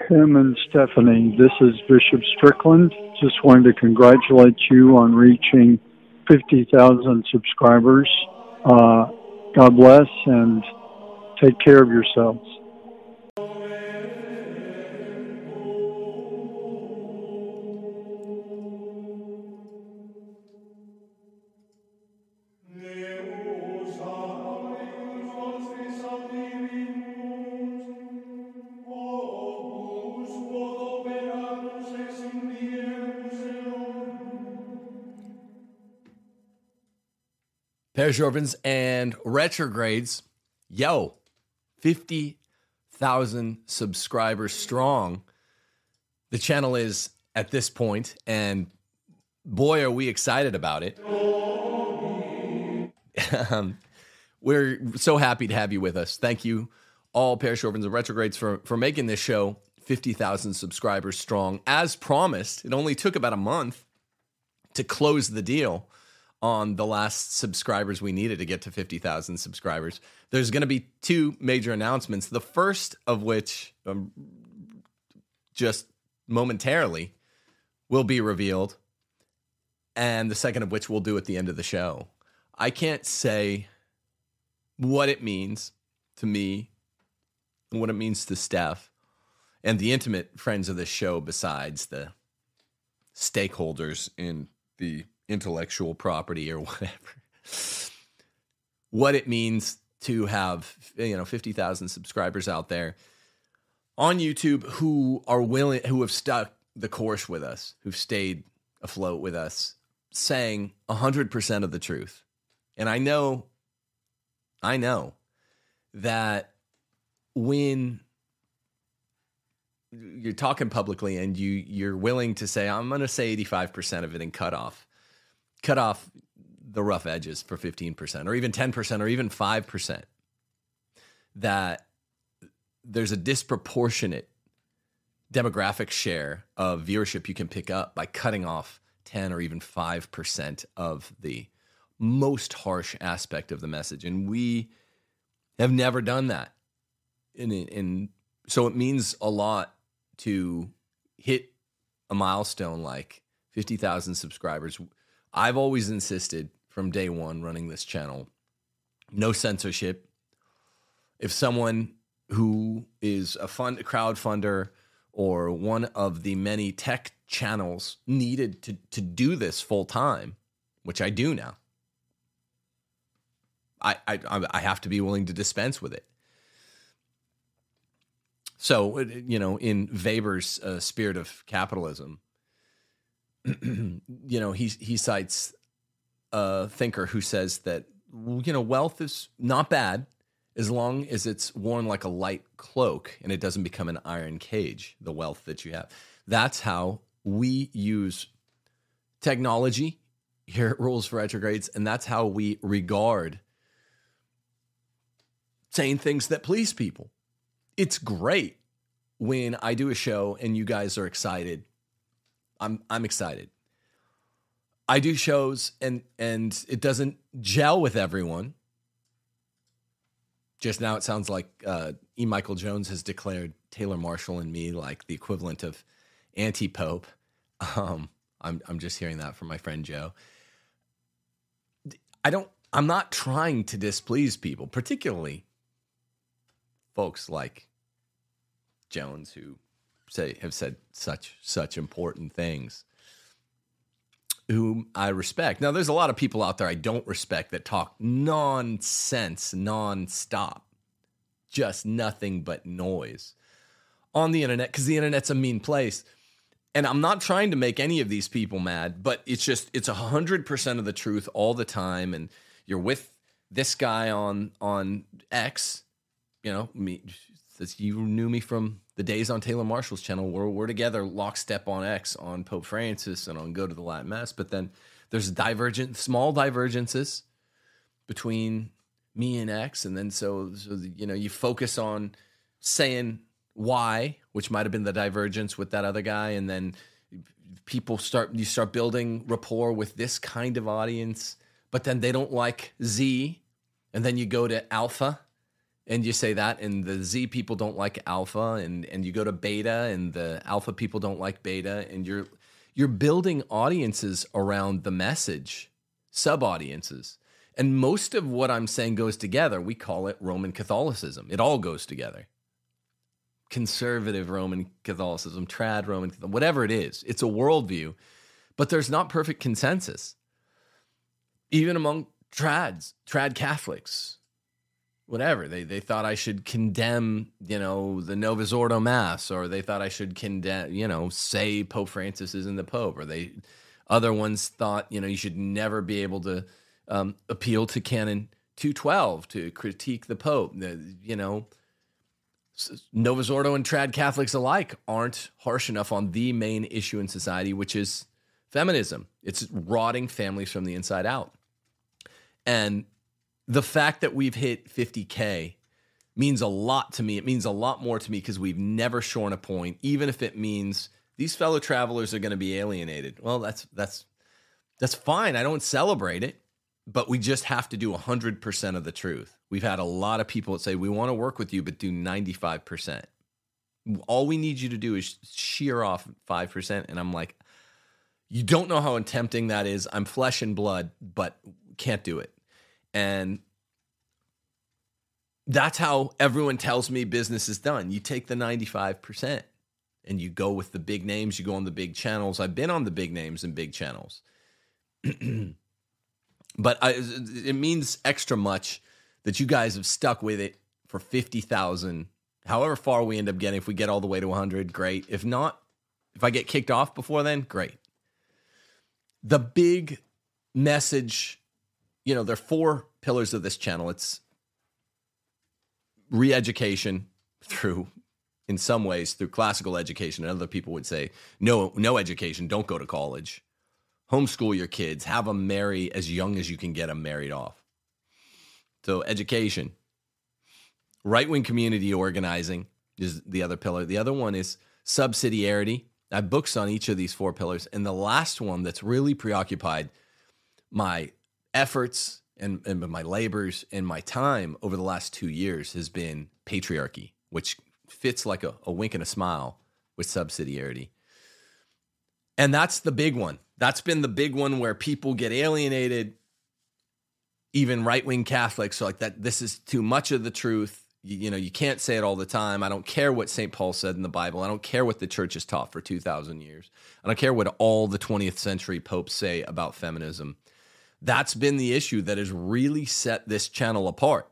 Tim and Stephanie. This is Bishop Strickland. Just wanted to congratulate you on reaching 50,000 subscribers. God bless and take care of yourselves. Perishorpins and retrogrades. Yo, 50,000 subscribers strong. The channel is at this point, and boy, are we excited about it. We're so happy to have you with us. Thank you, all Perishorpins and retrogrades, for making this show 50,000 subscribers strong. As promised, it only took about a month to close the deal on the last subscribers we needed to get to 50,000 subscribers. There's going to be two major announcements, the first of which just momentarily will be revealed, and the second of which we'll do at the end of the show. I can't say what it means to me and what it means to Steph and the intimate friends of this show besides the stakeholders in the intellectual property or whatever, what it means to have 50,000 subscribers out there on YouTube who are willing, who have stuck the course with us, who've stayed afloat with us, saying 100% of the truth. And I know that when you're talking publicly and you're willing to say, I'm going to say 85% of it and cut off the rough edges for 15% or even 10% or even 5%, that there's a disproportionate demographic share of viewership you can pick up by cutting off 10 or even 5% of the most harsh aspect of the message. And we have never done that. And so it means a lot to hit a milestone like 50,000 subscribers. I've always insisted from day one running this channel, no censorship. If someone who is a crowdfunder or one of the many tech channels needed to do this full time, which I do now, I have to be willing to dispense with it. So, in Weber's spirit of capitalism, he cites a thinker who says that, wealth is not bad as long as it's worn like a light cloak and it doesn't become an iron cage, the wealth that you have. That's how we use technology here at Rules for Retrogrades, and that's how we regard saying things that please people. It's great when I do a show and you guys are excited. I'm excited. I do shows and it doesn't gel with everyone. Just now it sounds like E. Michael Jones has declared Taylor Marshall and me like the equivalent of anti-Pope. I'm just hearing that from my friend Joe. I'm not trying to displease people, particularly folks like Jones who have said such important things, whom I respect. Now, there's a lot of people out there I don't respect that talk nonsense nonstop, just nothing but noise on the internet, because the internet's a mean place. And I'm not trying to make any of these people mad, but it's 100% of the truth all the time. And you're with this guy on X, me. You knew me from the days on Taylor Marshall's channel. We're together lockstep on X, on Pope Francis, and on Go to the Latin Mass. But then there's small divergences between me and X. And then so you focus on saying why, which might have been the divergence with that other guy. And then you start building rapport with this kind of audience, but then they don't like Z. And then you go to Alpha. and you say that, and the Z people don't like alpha, and you go to beta, and the alpha people don't like beta, and you're building audiences around the message, sub-audiences. And most of what I'm saying goes together. We call it Roman Catholicism. It all goes together. Conservative Roman Catholicism, trad Roman, whatever it is. It's a worldview, but there's not perfect consensus. Even among trad Catholics, whatever. They thought I should condemn, the Novus Ordo Mass, or they thought I should condemn, say Pope Francis isn't the Pope, or other ones thought, you should never be able to appeal to Canon 212 to critique the Pope. Novus Ordo and trad Catholics alike aren't harsh enough on the main issue in society, which is feminism. It's rotting families from the inside out. And the fact that we've hit 50K means a lot to me. It means a lot more to me because we've never shorn a point, even if it means these fellow travelers are going to be alienated. Well, that's fine. I don't celebrate it, but we just have to do 100% of the truth. We've had a lot of people that say, we want to work with you, but do 95%. All we need you to do is shear off 5%. And I'm like, you don't know how tempting that is. I'm flesh and blood, but can't do it. And that's how everyone tells me business is done. You take the 95% and you go with the big names. You go on the big channels. I've been on the big names and big channels. But it means extra much that you guys have stuck with it for 50,000, however far we end up getting. If we get all the way to 100, great. If not, if I get kicked off before then, great. The big message, there are 4 pillars of this channel. It's re-education in some ways, through classical education. And other people would say, no education, don't go to college. Homeschool your kids, have them marry as young as you can get them married off. So education. Right-wing community organizing is the other pillar. The other one is subsidiarity. I have books on each of these 4 pillars. And the last one that's really preoccupied my efforts and my labors and my time over the last 2 years has been patriarchy, which fits like a wink and a smile with subsidiarity. And that's the big one. That's been the big one where people get alienated, even right-wing Catholics are like, that this is too much of the truth. You can't say it all the time. I don't care what St. Paul said in the Bible. I don't care what the church has taught for 2,000 years. I don't care what all the 20th century popes say about feminism. That's been the issue that has really set this channel apart.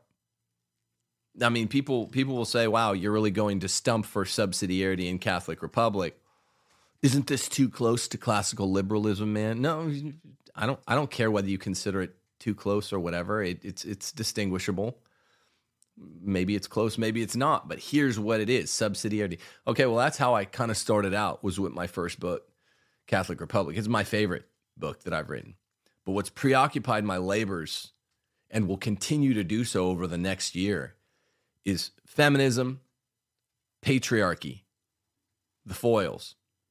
I mean, people will say, wow, you're really going to stump for subsidiarity in Catholic Republic. Isn't this too close to classical liberalism, man? No, I don't care whether you consider it too close or whatever. It's distinguishable. Maybe it's close, maybe it's not. But here's what it is: subsidiarity. Okay, well, that's how I kind of started out. Was with my first book, Catholic Republic. It's my favorite book that I've written. But what's preoccupied my labors, and will continue to do so over the next year, is feminism, patriarchy, the foils.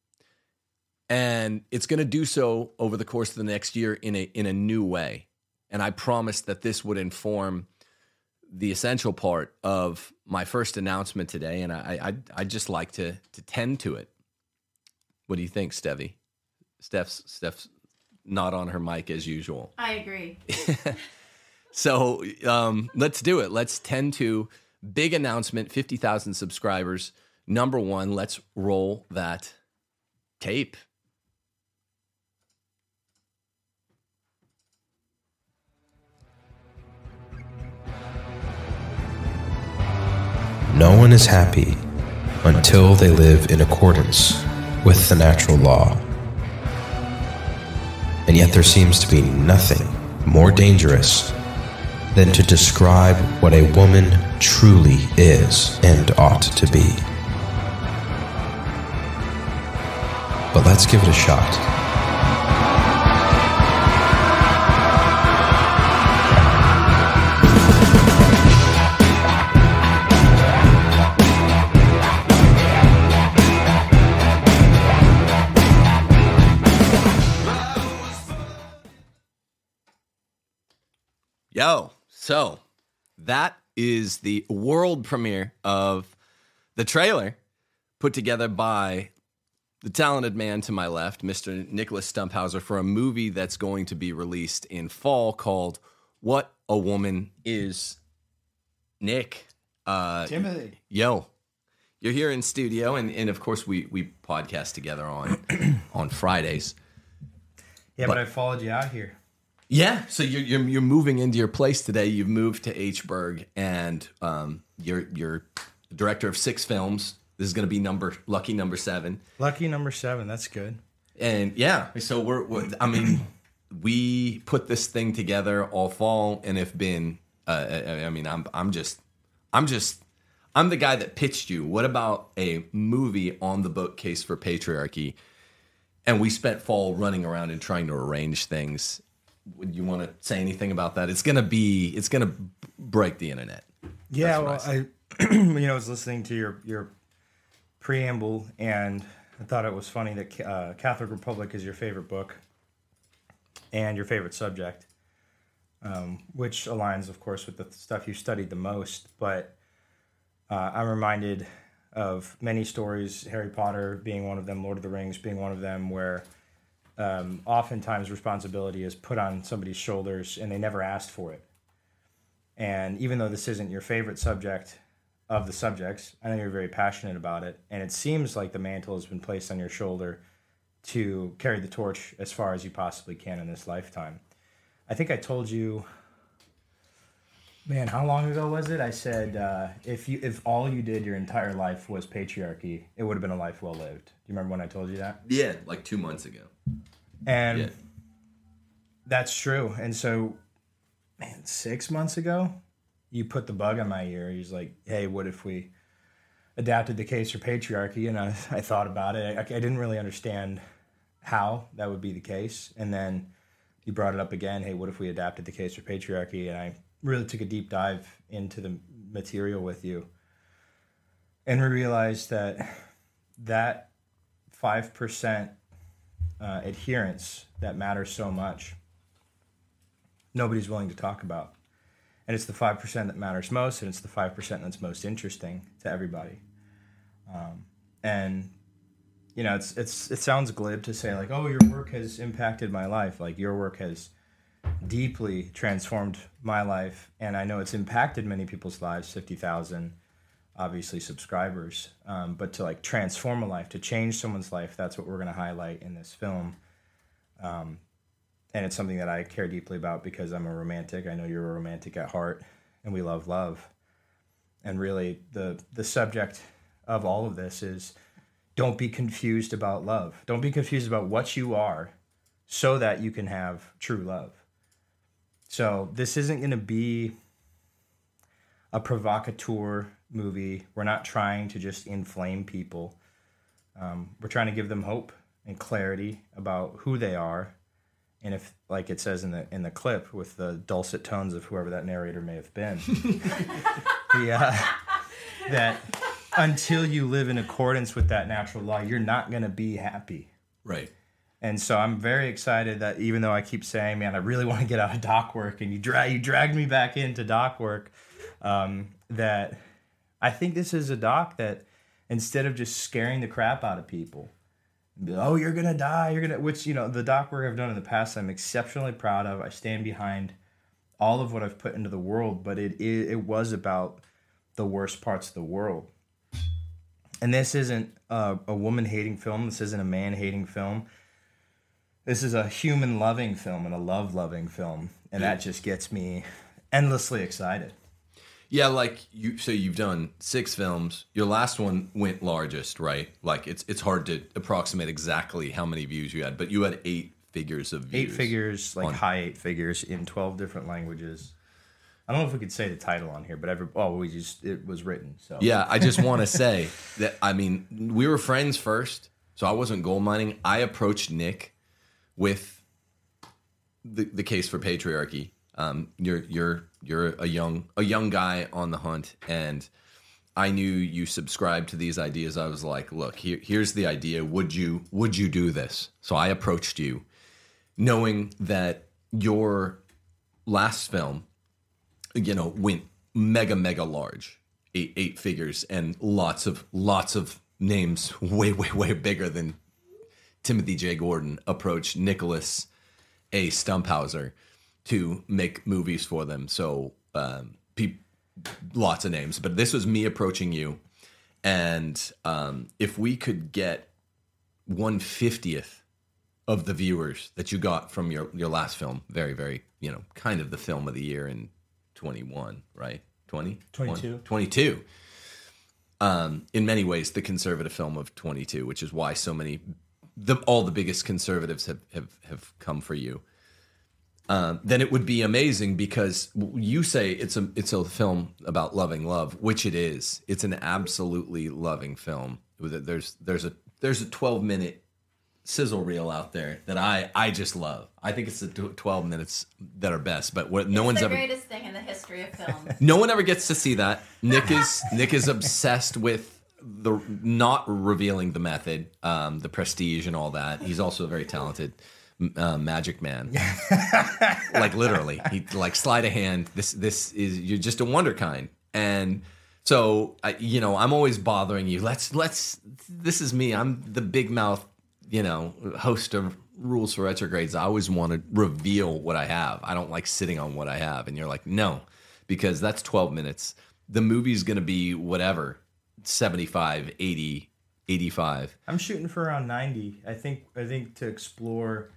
And it's going to do so over the course of the next year in a new way. And I promised that this would inform the essential part of my first announcement today. And I'd just like to tend to it. What do you think, Steffi? Steph's not on her mic as usual. I agree. So let's do it. Let's tend to big announcement, 50,000 subscribers. Number 1, let's roll that tape. No one is happy until they live in accordance with the natural law. And yet there seems to be nothing more dangerous than to describe what a woman truly is and ought to be. But let's give it a shot. Yo, so that is the world premiere of the trailer put together by the talented man to my left, Mr. Nicholas Stumphauser, for a movie that's going to be released in fall called What a Woman Is. Nick. Timothy. Yo. You're here in studio, and of course we podcast together on Fridays. Yeah, but I followed you out here. Yeah, so you're moving into your place today. You've moved to H-Burg, and you're director of 6 films. This is going to be lucky number 7. Lucky number 7. That's good. And yeah, so we put this thing together all fall, and have been. I'm the guy that pitched you. What about a movie on the bookcase for patriarchy? And we spent fall running around and trying to arrange things. Would you want to say anything about that? It's gonna break the internet. Yeah, well, I was listening to your preamble, and I thought it was funny that Catholic Republic is your favorite book and your favorite subject, which aligns, of course, with the stuff you studied the most. But I'm reminded of many stories, Harry Potter being one of them, Lord of the Rings being one of them, where oftentimes responsibility is put on somebody's shoulders and they never asked for it. And even though this isn't your favorite subject of the subjects, I know you're very passionate about it, and it seems like the mantle has been placed on your shoulder to carry the torch as far as you possibly can in this lifetime. I think I told you, man, how long ago was it? I said, if all you did your entire life was patriarchy, it would have been a life well lived. Do you remember when I told you that? Yeah, like 2 months ago. And that's true. And so, man, 6 months ago, you put the bug on my ear. He's like, hey, what if we adapted the case for patriarchy? And I thought about it. I didn't really understand how that would be the case. And then you brought it up again. Hey, what if we adapted the case for patriarchy? And I really took a deep dive into the material with you. And we realized that 5% adherence that matters so much, nobody's willing to talk about. And it's the 5% that matters most, and it's the 5% that's most interesting to everybody. And you know, it sounds glib to say like, oh, your work has impacted my life. Like, your work has deeply transformed my life, and I know it's impacted many people's lives. 50,000, obviously, subscribers. But to like transform a life, to change someone's life, that's what we're going to highlight in this film. And it's something that I care deeply about because I'm a romantic. I know you're a romantic at heart, and we love love. And really, the subject of all of this is, don't be confused about love. Don't be confused about what you are so that you can have true love. So this isn't going to be a provocateur movie. We're not trying to just inflame people. We're trying to give them hope and clarity about who they are. And if, like it says in the clip with the dulcet tones of whoever that narrator may have been, that until you live in accordance with that natural law, you're not going to be happy. Right. And so I'm very excited that, even though I keep saying, man, I really want to get out of doc work, and you dragged me back into doc work, that I think this is a doc that, instead of just scaring the crap out of people, oh, you're going to die, which, you know, the doc work I've done in the past, I'm exceptionally proud of. I stand behind all of what I've put into the world, but it was about the worst parts of the world. And this isn't a woman-hating film. This isn't a man-hating film. This is a human-loving film and a love-loving film. And that just gets me endlessly excited. Yeah, like you've done 6 films. Your last one went largest, right? Like it's hard to approximate exactly how many views you had, but you had 8 figures of views. 8 figures, like high 8 figures in 12 different languages. I don't know if we could say the title on here, but it was written. So yeah, I just want to say that, I mean, we were friends first, so I wasn't gold mining. I approached Nick with the case for patriarchy. You're a young guy on the hunt, and I knew you subscribed to these ideas. I was like, look, here's the idea. Would you do this? So I approached you, knowing that your last film, you know, went mega large, eight figures, and lots of names way bigger than Timothy J. Gordon approached Nicholas A. Stumphauser to make movies for them. So lots of names, but this was me approaching you, and if we could get 1/50th of the viewers that you got from your last film, very, kind of the film of the year in 21, right? 22. In many ways, the conservative film of 22, which is why so many, all the biggest conservatives have come for you. Then it would be amazing, because you say it's a film about loving love, which it is. It's an absolutely loving film. There's a 12-minute sizzle reel out there that I just love. I think it's the 12 minutes that are best. But it's the greatest thing in the history of film. No one ever gets to see that. Nick is obsessed with the not revealing the method, the prestige, and all that. He's also a very talented magic man. Like literally, he like sleight of hand. This is, you're just a wonder kind. And so I'm always bothering you. Let's. This is me. I'm the big mouth, host of Rules for Retrogrades. I always want to reveal what I have. I don't like sitting on what I have. And you're like, no, because that's 12 minutes. The movie's going to be whatever, 75, 80, 85. I'm shooting for around 90. I think to explore,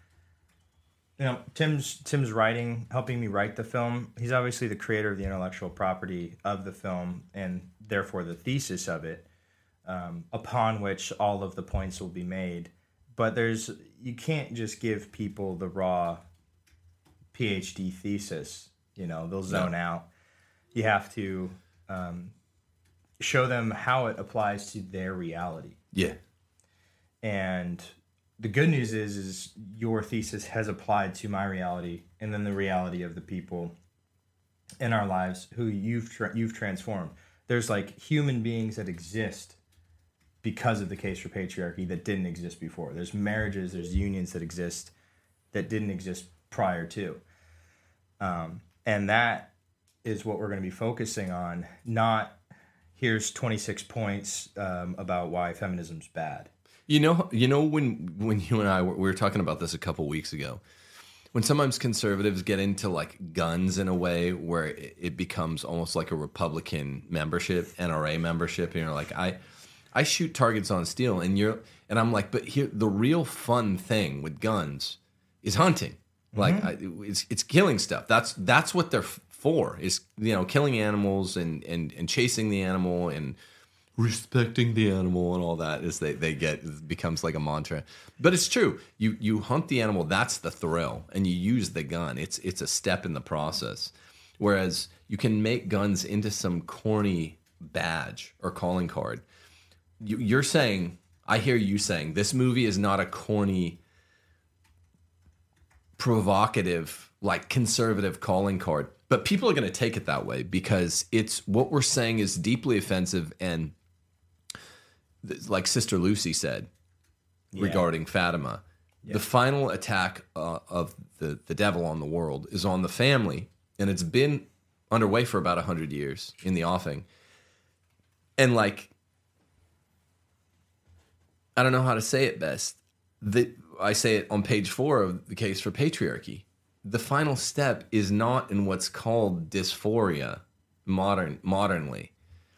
Tim's writing, helping me write the film. He's obviously the creator of the intellectual property of the film, and therefore the thesis of it, upon which all of the points will be made. But you can't just give people the raw PhD thesis. They'll zone out. You have to show them how it applies to their reality. Yeah. And the good news is your thesis has applied to my reality, and then the reality of the people in our lives who you've transformed. There's like human beings that exist because of the case for patriarchy that didn't exist before. There's marriages, there's unions that exist that didn't exist prior to. And that is what we're going to be focusing on, not here's 26 points about why feminism's bad. When you and I we were talking about this a couple weeks ago, when sometimes conservatives get into like guns in a way where it becomes almost like a Republican membership, NRA membership, and you're like, I shoot targets on steel, and I'm like, but here the real fun thing with guns is hunting. Like it's killing stuff. That's what they're for, is killing animals and chasing the animal and respecting the animal and all that. Is it becomes like a mantra. But it's true. You hunt the animal, that's the thrill, and you use the gun. It's a step in the process. Whereas you can make guns into some corny badge or calling card. You're saying, I hear you saying, this movie is not a corny, provocative, like conservative calling card. But people are going to take it that way, because it's what we're saying is deeply offensive. And like Sister Lucy said regarding Fatima, the final attack of the devil on the world is on the family. And it's been underway for about 100 years in the offing. And like, I don't know how to say it best. I say it on page 4 of The Case for Patriarchy. The final step is not in what's called dysphoria modernly.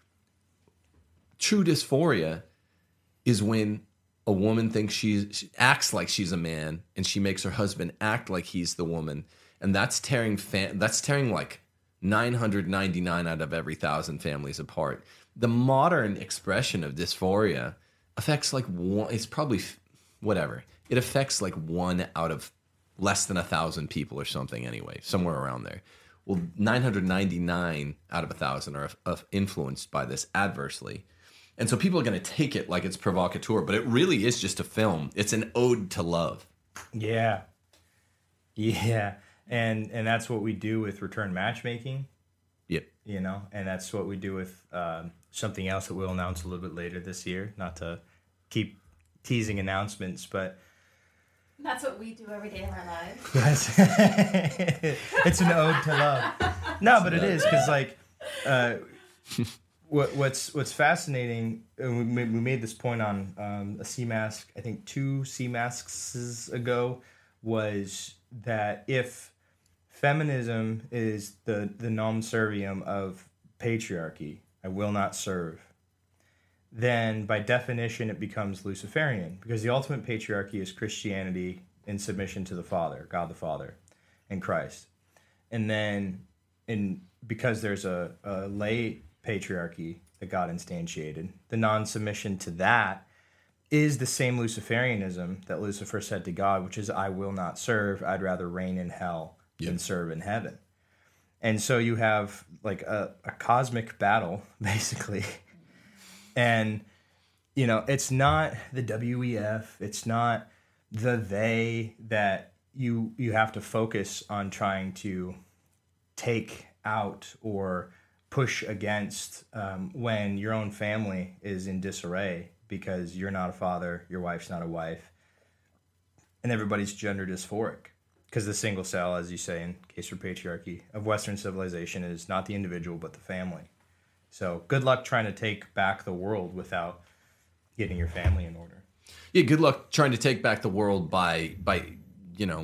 True dysphoria is when a woman thinks she acts like she's a man, and she makes her husband act like he's the woman, and that's tearing like 999 out of every 1,000 families apart. The modern expression of dysphoria affects like one. It's probably whatever. It affects like 1 out of less than 1,000 people or something anyway, somewhere around there. Well, 999 out of 1,000 are influenced by this adversely. And so people are going to take it like it's provocateur, but it really is just a film. It's an ode to love. Yeah. Yeah. And that's what we do with Return Matchmaking. Yep. And that's what we do with something else that we'll announce a little bit later this year, not to keep teasing announcements, but that's what we do every day of our lives. Yes. It's an ode to love. No, but it is, because like What's fascinating, and we made this point on a Sea Mask, I think 2 Sea Masks ago, was that if feminism is the non serviam of patriarchy, I will not serve, then by definition it becomes Luciferian, because the ultimate patriarchy is Christianity in submission to the Father, God the Father, and Christ. And then because there's a lay patriarchy that God instantiated, the non-submission to that is the same Luciferianism that Lucifer said to God, which is, I will not serve, I'd rather reign in hell than serve in heaven. And so you have like a cosmic battle, basically. And, you know, it's not the WEF, it's not the they that you have to focus on trying to take out or push against when your own family is in disarray because you're not a father, your wife's not a wife, and everybody's gender dysphoric. Because the single cell, as you say in Case for Patriarchy, of Western civilization is not the individual but the family. So good luck trying to take back the world without getting your family in order. Yeah, good luck trying to take back the world by you know,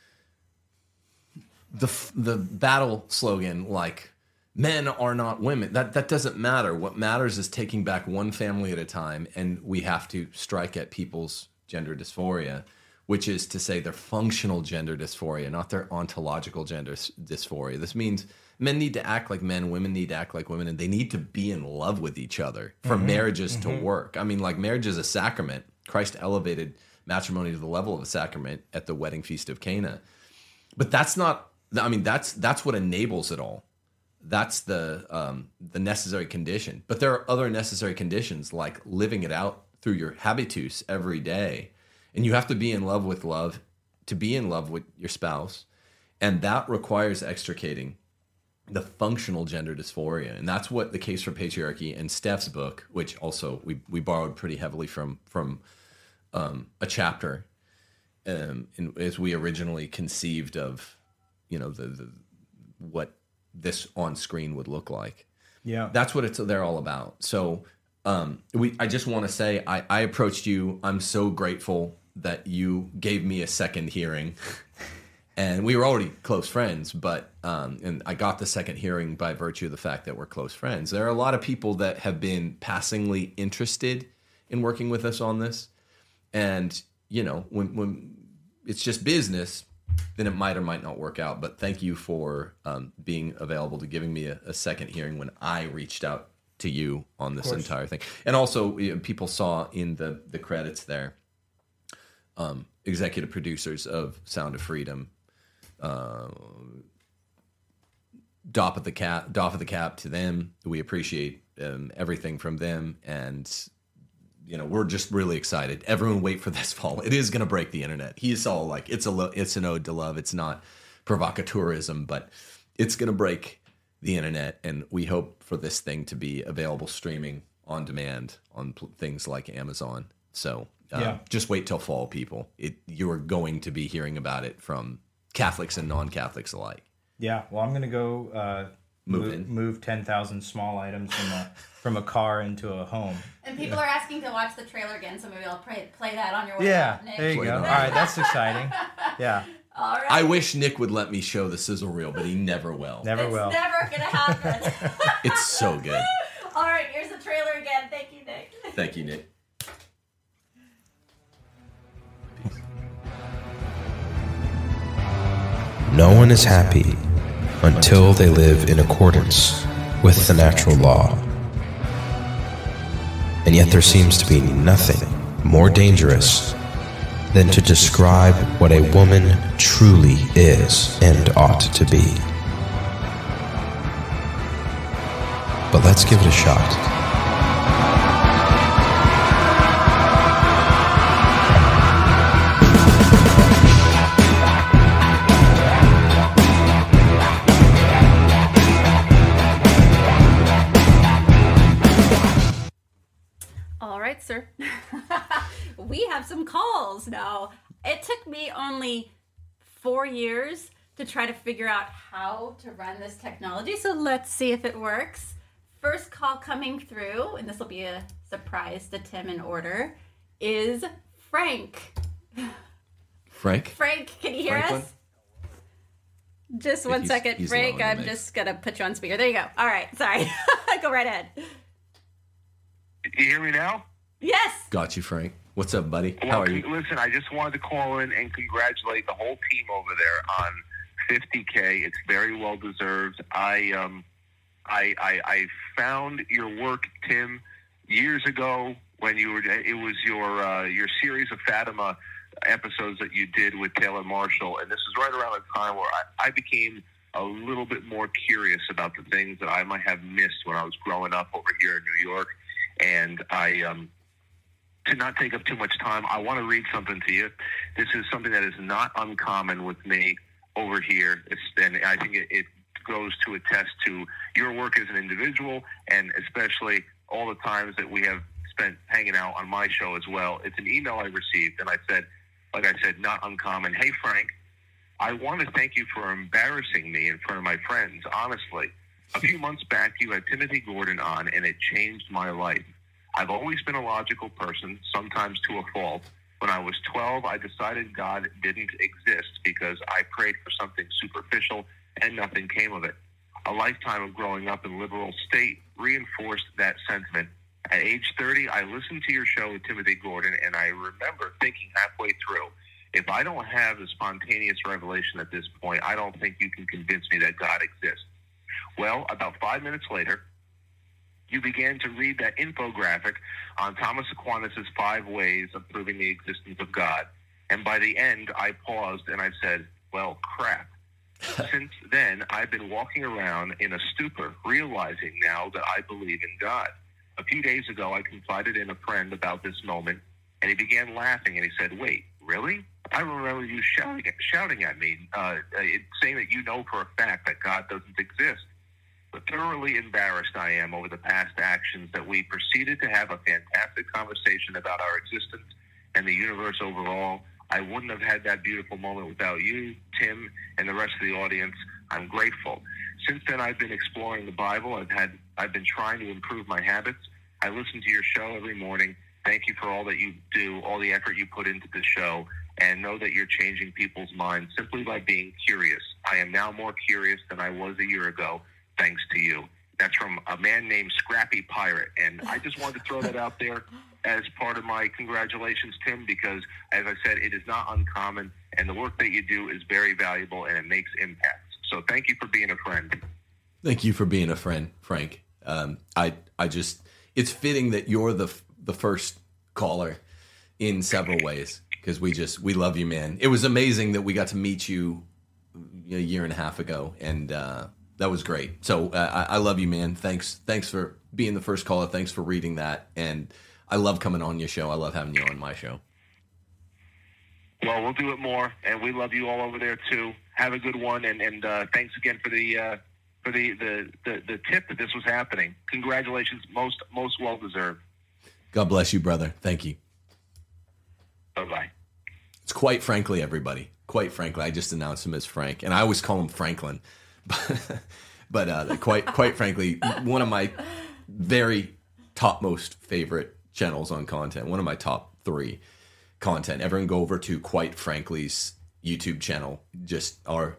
the battle slogan like men are not women. That doesn't matter. What matters is taking back one family at a time, and we have to strike at people's gender dysphoria, which is to say their functional gender dysphoria, not their ontological gender dysphoria. This means men need to act like men, women need to act like women, and they need to be in love with each other for marriages to work. I mean, like, marriage is a sacrament. Christ elevated matrimony to the level of a sacrament at the wedding feast of Cana. But that's not, I mean, that's what enables it all. That's the necessary condition. But there are other necessary conditions, like living it out through your habitus every day. And you have to be in love with love to be in love with your spouse. And that requires extricating the functional gender dysphoria. And that's what the Case for Patriarchy and Steph's book, which also we borrowed pretty heavily from a chapter as we originally conceived of, you know, the what this on screen would look like. Yeah, that's what they're all about. So I just want to say I approached you. I'm so grateful that you gave me a second hearing. And we were already close friends, but and I got the second hearing by virtue of the fact that we're close friends. There are a lot of people that have been passingly interested in working with us on this. And, you know, when it's just business, then it might or might not work out. But thank you for being available to giving me a second hearing when I reached out to you on this entire thing. And also, you know, people saw in the credits there, executive producers of Sound of Freedom, doff of the cap to them. We appreciate everything from them, and you know, we're just really excited. Everyone wait for this fall. It is going to break the internet. He's all like, it's an ode to love. It's not provocateurism, but it's going to break the internet, and we hope for this thing to be available streaming on demand on things like Amazon. So just wait till fall, people. You are going to be hearing about it from Catholics and non-Catholics alike. Yeah, well, I'm going to go move 10,000 small items from a car into a home. And people are asking to watch the trailer again, so maybe I'll play that on your way out, Nick. There you go. All right, that's exciting. Yeah. All right. I wish Nick would let me show the sizzle reel, but he never will. It's never going to happen. It's so good. All right, here's the trailer again. Thank you, Nick. Thank you, Nick. No one is happy until they live in accordance with the natural law. And yet there seems to be nothing more dangerous than to describe what a woman truly is and ought to be. But let's give it a shot. Sir. We have some calls now. It took me only 4 years to try to figure out how to run this technology. So let's see if it works. First call coming through, and this will be a surprise to Tim in order, is Frank. Frank, can you hear Franklin? us? Just one second, he's Frank. low in the I'm mix. just going to put you on speaker. There you go. All right. Sorry. Go right ahead. You hear me now? Yes. Got you, Frank. What's up, buddy? Well, How are you? Listen, I just wanted to call in and congratulate the whole team over there on 50K. It's very well deserved. I found your work, Tim, years ago when you were. It was your series of Fatima episodes that you did with Taylor Marshall, and this is right around the time where I became a little bit more curious about the things that I might have missed when I was growing up over here in New York. And to not take up too much time, I want to read something to you. This is something that is not uncommon with me over here, and I think it goes to attest to your work as an individual, and especially all the times that we have spent hanging out on my show as well. It's an email I received, and I said, like I said, not uncommon. Hey, Frank, I want to thank you for embarrassing me in front of my friends. Honestly, a few months back, you had Timothy Gordon on, and it changed my life. I've always been a logical person, sometimes to a fault. When I was 12, I decided God didn't exist because I prayed for something superficial and nothing came of it. A lifetime of growing up in liberal state reinforced that sentiment. At age 30, I listened to your show with Timothy Gordon, and I remember thinking halfway through, if I don't have the spontaneous revelation at this point, I don't think you can convince me that God exists. Well, about 5 minutes later, you began to read that infographic on Thomas Aquinas' 5 ways of proving the existence of God. And by the end, I paused and I said, well, crap. Since then, I've been walking around in a stupor, realizing now that I believe in God. A few days ago, I confided in a friend about this moment, and he began laughing, and he said, wait, really? I remember you shouting at me, saying that you know for a fact that God doesn't exist. But thoroughly embarrassed I am over the past actions that we proceeded to have a fantastic conversation about our existence and the universe overall. I wouldn't have had that beautiful moment without you, Tim, and the rest of the audience. I'm grateful. Since then, I've been exploring the Bible. I've been trying to improve my habits. I listen to your show every morning. Thank you for all that you do, all the effort you put into the show, and know that you're changing people's minds simply by being curious. I am now more curious than I was a year ago, thanks to you. That's from a man named Scrappy Pirate. And I just wanted to throw that out there as part of my congratulations, Tim, because, as I said, it is not uncommon, and the work that you do is very valuable, and it makes impact. So thank you for being a friend. Thank you for being a friend, Frank. It's fitting that you're the first caller in several ways, because we love you, man. It was amazing that we got to meet you a year and a half ago, and that was great. So I love you, man. Thanks for being the first caller. Thanks for reading that, and I love coming on your show. I love having you on my show. Well, we'll do it more, and we love you all over there too. Have a good one, and thanks again for the tip that this was happening. Congratulations, most well deserved. God bless you, brother. Thank you. Bye-bye. It's Quite Frankly, everybody. Quite Frankly, I just announced him as Frank, and I always call him Franklin. But quite frankly, one of my very topmost favorite channels on content, one of my top 3 content. Everyone go over to Quite Frankly's YouTube channel. Just our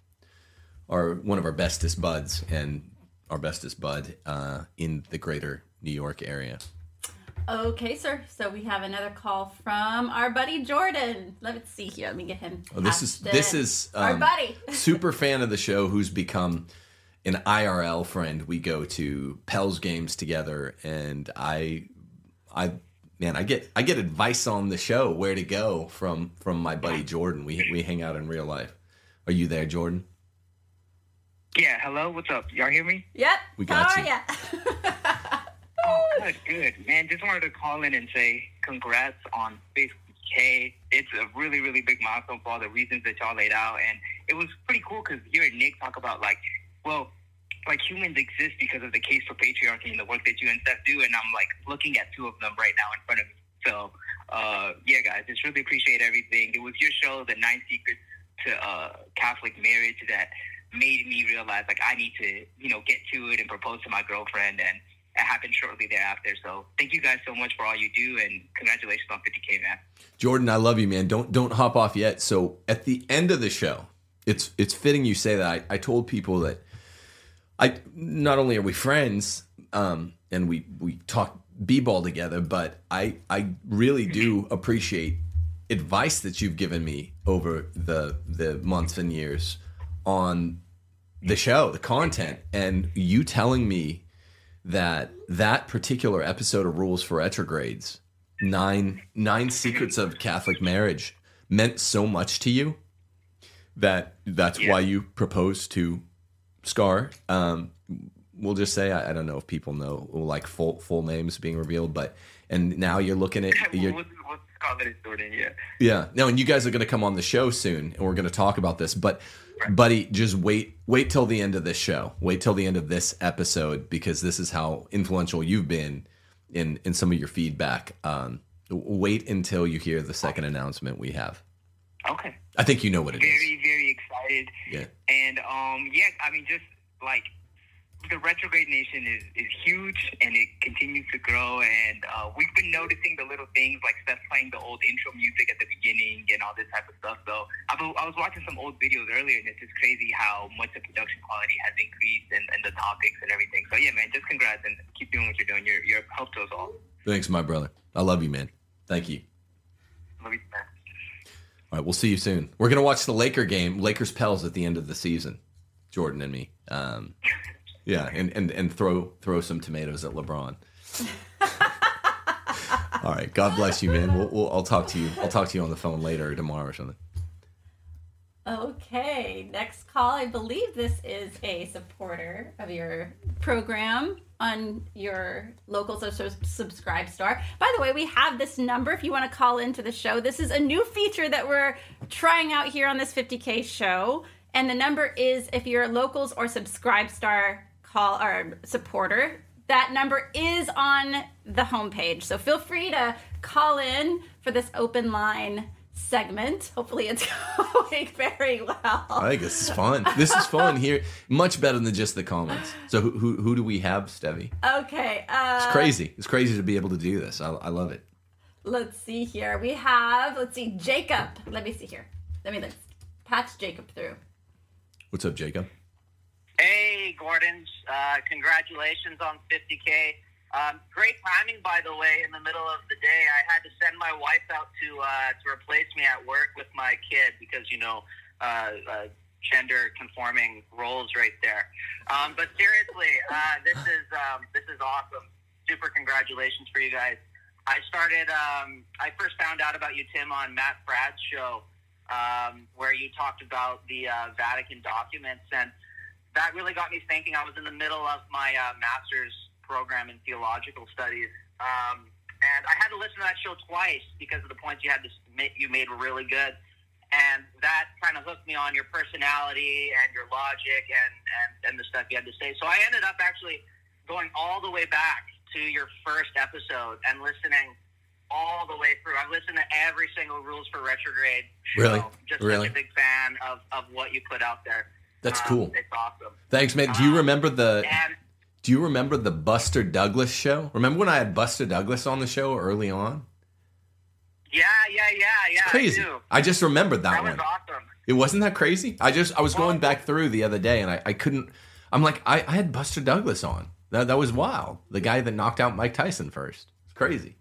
one of our bestest buds, and our bestest bud in the greater New York area. Okay, sir. So we have another call from our buddy Jordan. Let's see here. Let me get him. This is our buddy, super fan of the show, who's become an IRL friend. We go to Pels games together, and I get advice on the show where to go from my buddy Jordan. We hang out in real life. Are you there, Jordan? Yeah. Hello. What's up? Y'all hear me? Yep. We got you. Yeah. Oh, good. Man, just wanted to call in and say congrats on 50K. It's a really, really big milestone for all the reasons that y'all laid out. And it was pretty cool because hearing Nick talk about, humans exist because of the case for patriarchy and the work that you and Steph do. And I'm, looking at 2 of them right now in front of me. So, yeah, guys, just really appreciate everything. It was your show, The 9 Secrets to Catholic marriage that made me realize like I need to, get to it and propose to my girlfriend, and it happened shortly thereafter. So thank you guys so much for all you do, and congratulations on 50K, man. Jordan, I love you, man. Don't hop off yet. So at the end of the show, it's fitting you say that. I told people that not only are we friends, and we talk b-ball together, but I really do appreciate advice that you've given me over the months and years on the show, the content, and you telling me that particular episode of Rules for Retrogrades, nine secrets of Catholic marriage, meant so much to you that's why you proposed to Scar. We'll just say I don't know if people know like full names being revealed, and now you're looking at what's comment Jordan? Yeah. No, and you guys are going to come on the show soon, and we're going to talk about this. But, buddy, just wait till the end of this show. Wait till the end of this episode, because this is how influential you've been in some of your feedback. Wait until you hear the second announcement we have. Okay. I think you know what it is. Very, very excited. Yeah. And just like the Retrograde Nation is huge, and it continues to grow, and we've been noticing the little things like Steph playing the old intro music at the beginning and all this type of stuff. So I was watching some old videos earlier, and it's just crazy how much the production quality has increased, and the topics and everything. So yeah, man, just congrats, and keep doing what you're doing. You're help to us all. Thanks, my brother. I love you, man. Thank you. Love you, man. All right, we'll see you soon. We're going to watch the Lakers Pels at the end of the season, Jordan and me. Yeah, and throw some tomatoes at LeBron. All right, God bless you, man. I'll talk to you. I'll talk to you on the phone later or tomorrow or something. Okay, next call. I believe this is a supporter of your program on your local subscribe star. By the way, we have this number if you want to call into the show. This is a new feature that we're trying out here on this 50K show. And the number is, if you're a locals or subscribe star call or supporter, that number is on the homepage. So feel free to call in for this open line segment. Hopefully it's going very well. I think this is fun. This is fun here. Much better than just the comments. So who do we have, Stevie? Okay. It's crazy. It's crazy to be able to do this. I love it. Let's see here. We have, Jacob. Let me see here. Let's patch Jacob through. What's up, Jacob? Hey, Gordon. Congratulations on 50K. Great timing, by the way, in the middle of the day. I had to send my wife out to replace me at work with my kid because, gender-conforming roles right there. But seriously, this is awesome. Super congratulations for you guys. I first found out about you, Tim, on Matt Fradd's show, where you talked about the Vatican documents, and that really got me thinking. I was in the middle of my master's program in theological studies, and I had to listen to that show twice because of the points you made were really good, and that kind of hooked me on your personality and your logic and the stuff you had to say. So I ended up actually going all the way back to your first episode and listening all the way through. I've listened to every single Rules for Retrograde show. Really? Just really? such a big fan of what you put out there. That's cool. It's awesome. Thanks, man. Do you remember the Buster Douglas show? Remember when I had Buster Douglas on the show early on? Yeah. It's crazy. I just remembered that one. That was awesome. It wasn't that crazy? I was going back through the other day, and I couldn't. I'm like, I had Buster Douglas on. That was wild. The guy that knocked out Mike Tyson first. It's crazy.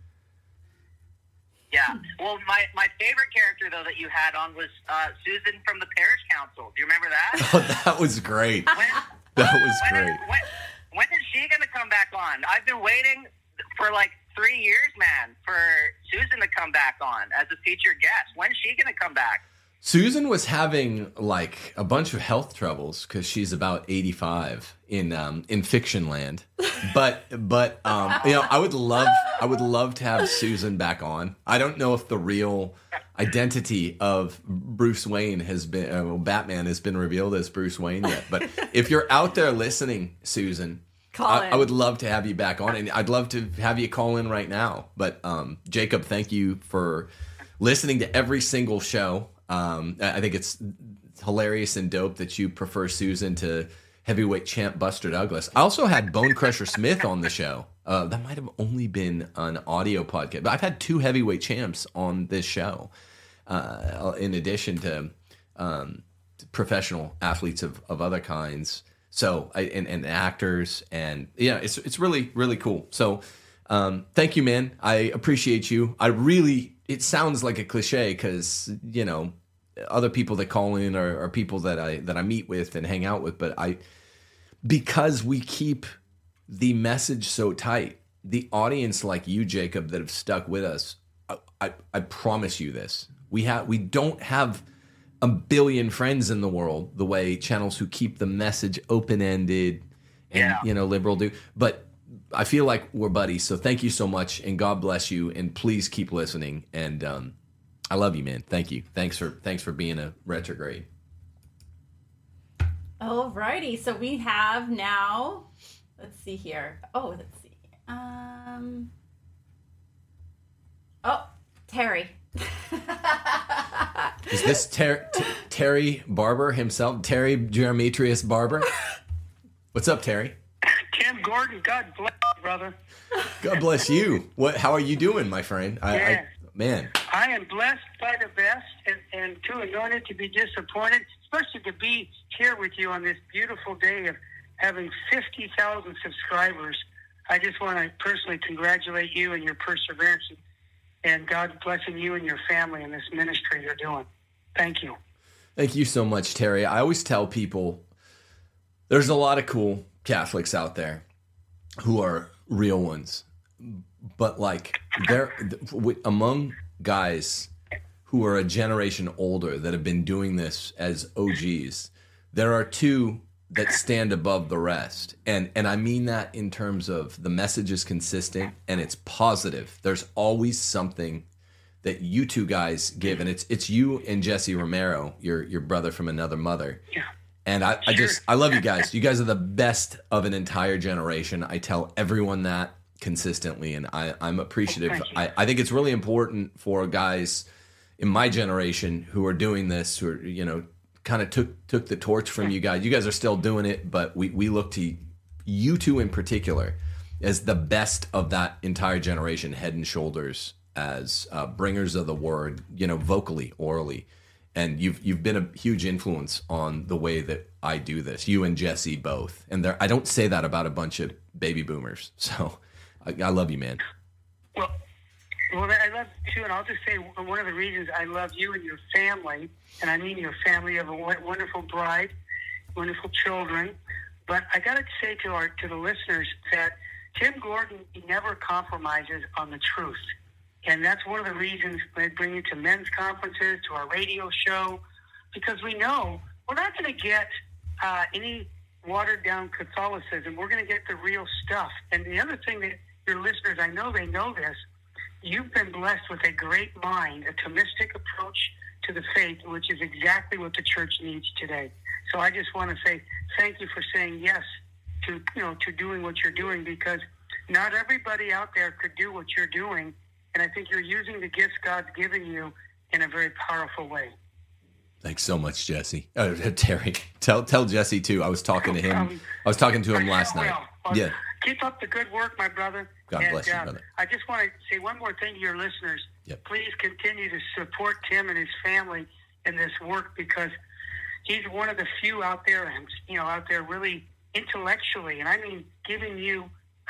Yeah. Well, my favorite character, though, that you had on was Susan from the Parish Council. Do you remember that? Oh, that was great. That was great. When is she going to come back on? I've been waiting for like 3 years, man, for Susan to come back on as a featured guest. When's she going to come back? Susan was having like a bunch of health troubles because she's about 85 in fiction land. But I would love to have Susan back on. I don't know if the real identity of Bruce Wayne Batman has been revealed as Bruce Wayne yet. But if you're out there listening, Susan, I would love to have you back on, and I'd love to have you call in right now. But Jacob, thank you for listening to every single show. I think it's hilarious and dope that you prefer Susan to heavyweight champ Buster Douglas. I also had Bone Crusher Smith on the show. That might have only been an audio podcast, but I've had 2 heavyweight champs on this show, in addition to professional athletes of other kinds. So, and actors, and yeah, it's really, really cool. So, thank you, man. I appreciate you. It sounds like a cliche because, you know, other people that call in are people that I meet with and hang out with, but because we keep the message so tight, the audience like you, Jacob, that have stuck with us, I promise you this. We don't have a billion friends in the world the way channels who keep the message open-ended and, you know, liberal do. But I feel like we're buddies. So thank you so much, and God bless you, and please keep listening. And I love you, man. Thank you. Thanks for being a retrograde. Alrighty, so we have now, let's see here. Oh, let's see. Terry. Is this Terry Barber himself? Terry Geometrius Barber? What's up, Terry? Tim Gordon, God bless you, brother. God bless you. How are you doing, my friend? Yeah. Man. I am blessed by the best and too anointed to be disappointed, especially to be here with you on this beautiful day of having 50,000 subscribers. I just want to personally congratulate you and your perseverance, and God blessing you and your family in this ministry you're doing. Thank you. Thank you so much, Terry. I always tell people there's a lot of cool Catholics out there who are real ones, but like they're among guys who are a generation older that have been doing this as OGs. There are 2 that stand above the rest, and I mean that in terms of the message is consistent and it's positive. There's always something that you 2 guys give, and it's you and Jesse Romero, your brother from another mother. Yeah. And I love you guys. You guys are the best of an entire generation. I tell everyone that consistently, and I'm appreciative. I think it's really important for guys in my generation who are doing this, who are, you know, kind of took the torch from you guys. You guys are still doing it, but we look to you 2 in particular as the best of that entire generation, head and shoulders, as bringers of the word, you know, vocally, orally. And you've been a huge influence on the way that I do this. You and Jesse both. And I don't say that about a bunch of baby boomers. So I love you, man. Well, I love you too, and I'll just say one of the reasons I love you and your family, and I mean your family, you have a wonderful bride, wonderful children. But I got to say to the listeners that Tim Gordon, he never compromises on the truth. And that's one of the reasons I bring you to men's conferences, to our radio show, because we know we're not going to get any watered-down Catholicism. We're going to get the real stuff. And the other thing that your listeners, I know they know this, you've been blessed with a great mind, a Thomistic approach to the faith, which is exactly what the church needs today. So I just want to say thank you for saying yes to doing what you're doing, because not everybody out there could do what you're doing. And I think you're using the gifts God's given you in a very powerful way. Thanks so much, Jesse. Terry, tell Jesse too. I was talking to him. I was talking to him last night. Yeah. Keep up the good work, my brother. God bless you, brother. I just want to say one more thing to your listeners. Yep. Please continue to support Tim and his family in this work, because he's one of the few out there, out there really intellectually, and I mean giving you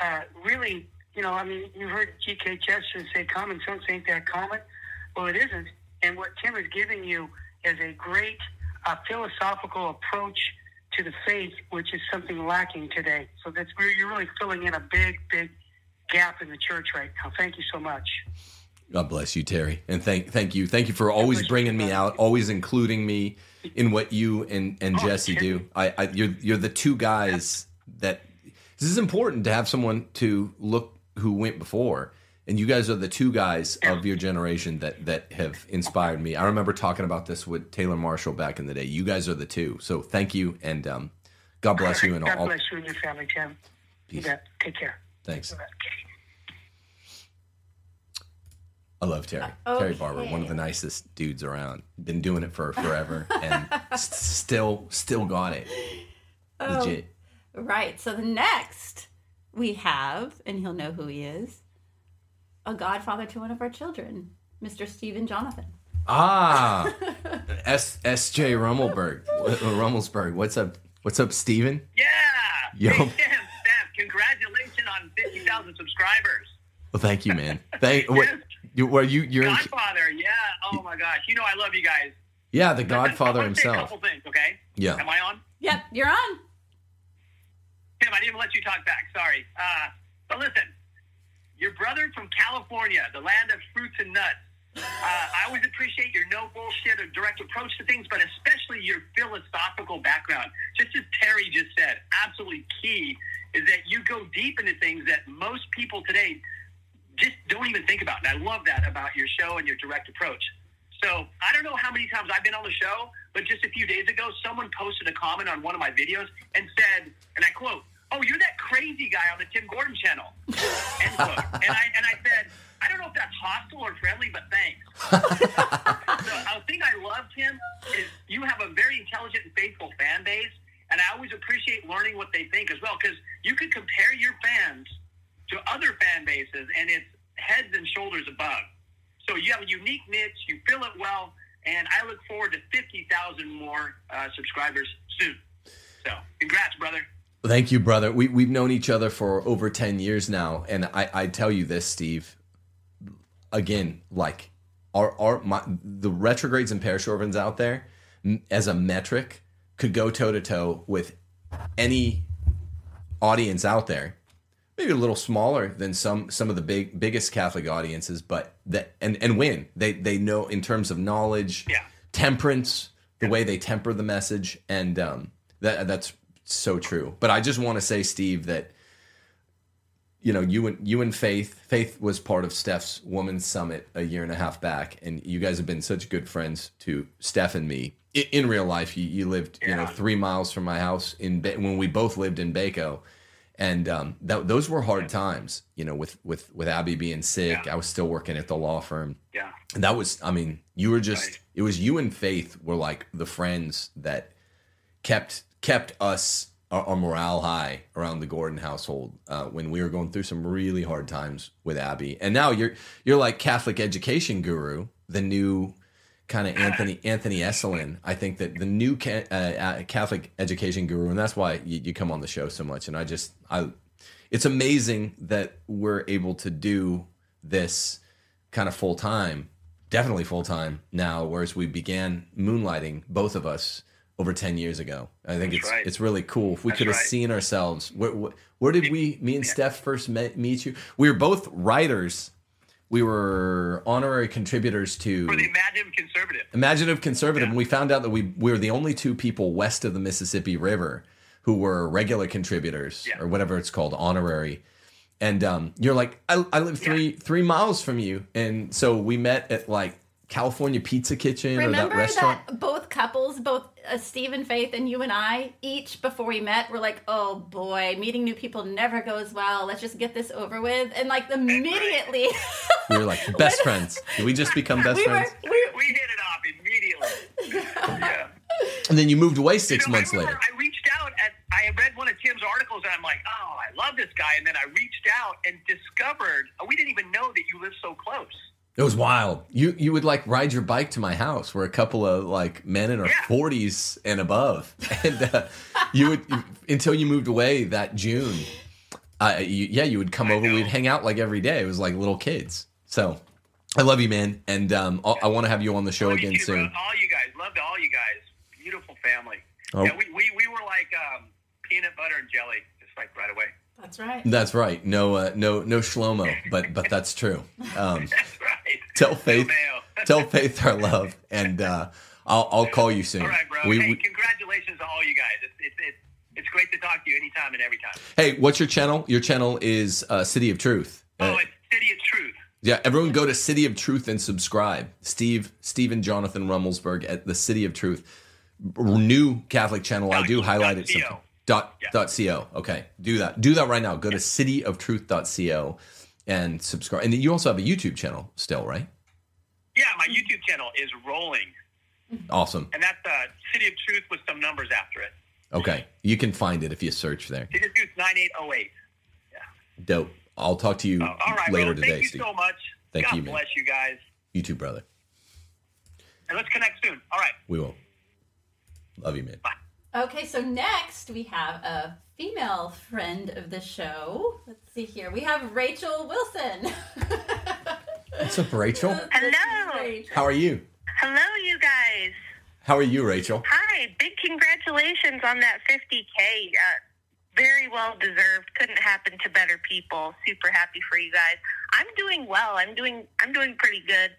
really, you heard G.K. Chesterton say common sense ain't that common. Well, it isn't. And what Tim is giving you is a great philosophical approach to the faith, which is something lacking today. So you're really filling in a big, big gap in the church right now. Thank you so much. God bless you, Terry. And thank you for always bringing me out, always including me in what you and Jesse do. You're the 2 guys that this is important to have someone to look who went before. And you guys are the 2 guys of your generation that have inspired me. I remember talking about this with Taylor Marshall back in the day. You guys are the 2. So thank you, and God bless you. And God bless you and your family, Tim. Peace. You bet. Take care. Thanks. I love Terry. Terry Barber, one of the nicest dudes around. Been doing it for forever, and still got it. Legit. Right. So the next we have, and he'll know who he is, a godfather to one of our children, Mr. Stephen Jonathan. Ah, S.J. Rummelsberg. What's up, Stephen? Yeah. Yo. Hey, Tim, Steph, congratulations on 50,000 subscribers. Well, thank you, man. You're Godfather, yeah. Oh my gosh, you know I love you guys. Yeah, the Godfather I want to say a himself. couple things, okay? Yeah. Am I on? Yep, you're on. Tim, I didn't even let you talk back. Sorry. But listen, your brother from California, the land of fruits and nuts. I always appreciate your no bullshit or direct approach to things, but especially your philosophical background. Just as Terry just said, absolutely key is that you go deep into things that most people today just don't even think about. And I love that about your show and your direct approach. So I don't know how many times I've been on the show, but just a few days ago, someone posted a comment on one of my videos and said, and I quote, "Oh, you're that crazy guy on the Tim Gordon channel." End quote. And I said, I don't know if that's hostile or friendly, but thanks. So a thing I love, Tim, is you have a very intelligent and faithful fan base, and I always appreciate learning what they think as well, because you can compare your fans to other fan bases, and it's heads and shoulders above. So you have a unique niche, you fill it well, and I look forward to 50,000 more subscribers soon. So congrats, brother. Thank you, brother. We've known each other for over 10 years now, and I tell you this, Steve. Again, like the retrogrades and parashorvins out there, as a metric, could go toe to toe with any audience out there. Maybe a little smaller than some of the biggest Catholic audiences, but and win. They know in terms of knowledge, temperance, the way they temper the message, and that's so true. But I just want to say, Steve, that you and Faith was part of Steph's Women's Summit a year and a half back, and you guys have been such good friends to Steph and me. In real life, you lived 3 miles from my house when we both lived in Baco, and those were hard times. With Abby being sick, I was still working at the law firm. Yeah, and that was, you were just right. It was you and Faith were like the friends that kept us. Our morale high around the Gordon household when we were going through some really hard times with Abby. And now you're like Catholic education guru, the new kind of Anthony Esolen. I think that the new Catholic education guru, and that's why you come on the show so much. And it's amazing that we're able to do this kind of full time, definitely full time now, whereas we began moonlighting, both of us, over 10 years ago. I think it's really cool. If we could have seen ourselves, where did me and Steph first meet you? We were both writers. We were honorary contributors for the Imaginative Conservative. And we found out that we were the only two people west of the Mississippi River who were regular contributors, or whatever it's called, honorary. And you're like, I live 3 miles from you. And so we met at like California Pizza Kitchen or that restaurant. That both couples, both Steve and Faith and you and I, each before we met, were like, oh boy, meeting new people never goes well. Let's just get this over with. And like immediately. We were like best friends. Did we just become best friends? We hit it off immediately. Yeah. And then you moved away 6 months later. I reached out I read one of Tim's articles and I'm like, oh, I love this guy. And then I reached out and discovered, we didn't even know that you lived so close. It was wild. You would like ride your bike to my house. We're a couple of like men in our 40s and above, and you would until you moved away that June. You would come over. We'd hang out like every day. It was like little kids. So I love you, man, and I want to have you on the show again soon. All you guys, loved all you guys. Beautiful family. Oh. Yeah, we were like peanut butter and jelly, just like right away. That's right. That's right. No Shlomo, but that's true. That's right. Tell Faith our love, and I'll call you soon. All right, bro. Hey, congratulations to all you guys. It's great to talk to you anytime and every time. Hey, what's your channel? Your channel is City of Truth. It's City of Truth. Yeah, everyone go to City of Truth and subscribe. Stephen Jonathan Rummelsberg at the City of Truth. New Catholic channel. I do highlight it. .co. Okay, do that right now. Go to cityoftruth.co and subscribe. And you also have a YouTube channel still, right? Yeah, my YouTube channel is rolling. Awesome. And that's City of Truth with some numbers after it. Okay. You can find it if you search there. City of Truth 9808. Yeah. Dope. I'll talk to you all right, later well, today, thank you Steve. so much. Thank God you, man. bless you guys. You too, brother. And let's connect soon. All right. We will. Love you, man. Bye. Okay, so next we have a female friend of the show. Let's see here. We have Rachel Wilson. What's up, Rachel? Hello. Rachel. How are you? Hello, you guys. How are you, Rachel? Hi. Big congratulations on that 50K. Very well deserved. Couldn't happen to better people. Super happy for you guys. I'm doing well. I'm doing pretty good.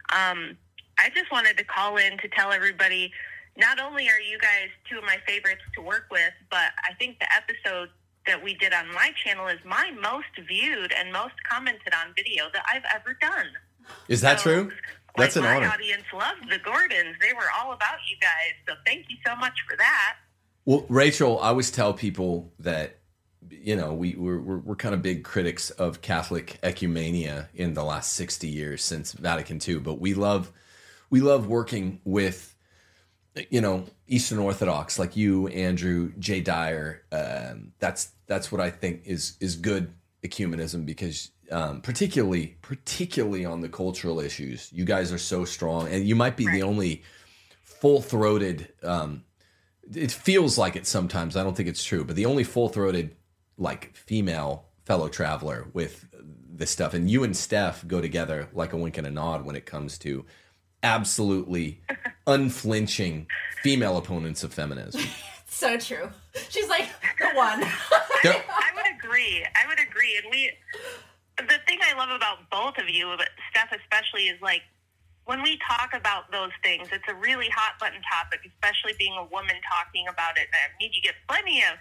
I just wanted to call in to tell everybody, not only are you guys two of my favorites to work with, but I think the episode that we did on my channel is my most viewed and most commented on video that I've ever done. Is that true? That's an honor. My audience loved the Gordons. They were all about you guys. So thank you so much for that. Well, Rachel, I always tell people that, you know, we're kind of big critics of Catholic ecumenia in the last 60 years since Vatican II, but we love working with, you know, Eastern Orthodox like you, Andrew, Jay Dyer. That's what I think is good ecumenism, because particularly on the cultural issues, you guys are so strong, and you might be the only full-throated. It feels like it sometimes. I don't think it's true, but the only full-throated like female fellow traveler with this stuff. And you and Steph go together like a wink and a nod when it comes to absolutely unflinching female opponents of feminism. So true. She's like the one. I would agree. And the thing I love about both of you, but Steph especially, is like, when we talk about those things, it's a really hot button topic, especially being a woman talking about it. I mean, you get plenty of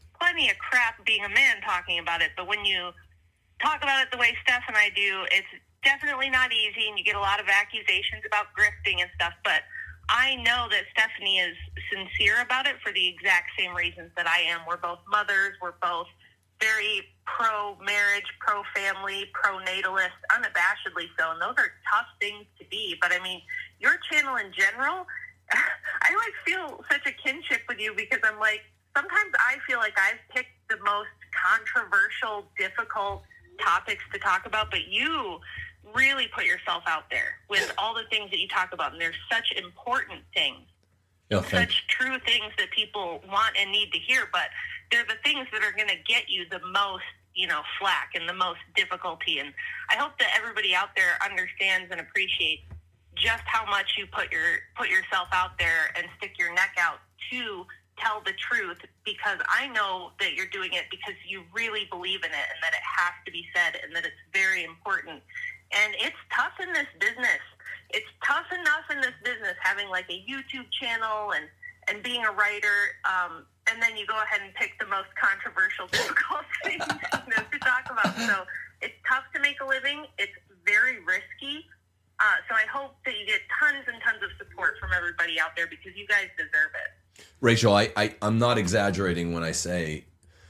crap being a man talking about it, but when you talk about it the way Steph and I do, it's definitely not easy, and you get a lot of accusations about grifting and stuff, but I know that Stephanie is sincere about it for the exact same reasons that I am. We're both mothers. We're both very pro-marriage, pro-family, pro-natalist, unabashedly so, and those are tough things to be. But, I mean, your channel in general, I, like, feel such a kinship with you, because I'm like, sometimes I feel like I've picked the most controversial, difficult topics to talk about, but you really put yourself out there with all the things that you talk about, and they're such important things. Such true things that people want and need to hear, but they're the things that are going to get you the most, you know, flack and the most difficulty. And I hope that everybody out there understands and appreciates just how much you put yourself out there and stick your neck out to tell the truth, because I know that you're doing it because you really believe in it and that it has to be said and that it's very important. And it's tough in this business. It's tough enough in this business having like a YouTube channel and being a writer, and then you go ahead and pick the most controversial, difficult things to talk about. So it's tough to make a living. It's very risky. So I hope that you get tons and tons of support from everybody out there, because you guys deserve it. Rachel, I'm not exaggerating when I say,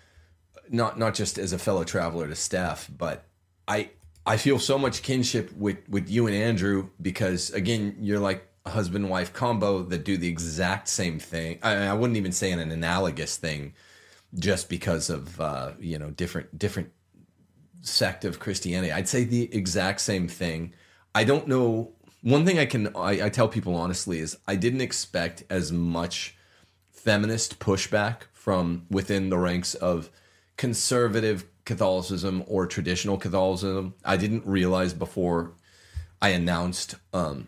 not just as a fellow traveler to Steph, but I feel so much kinship with you and Andrew, because, again, you're like a husband-wife combo that do the exact same thing. I wouldn't even say an analogous thing, just because of different sect of Christianity. I'd say the exact same thing. I don't know. One thing I tell people honestly is I didn't expect as much feminist pushback from within the ranks of conservative Catholicism or traditional Catholicism. I didn't realize before I announced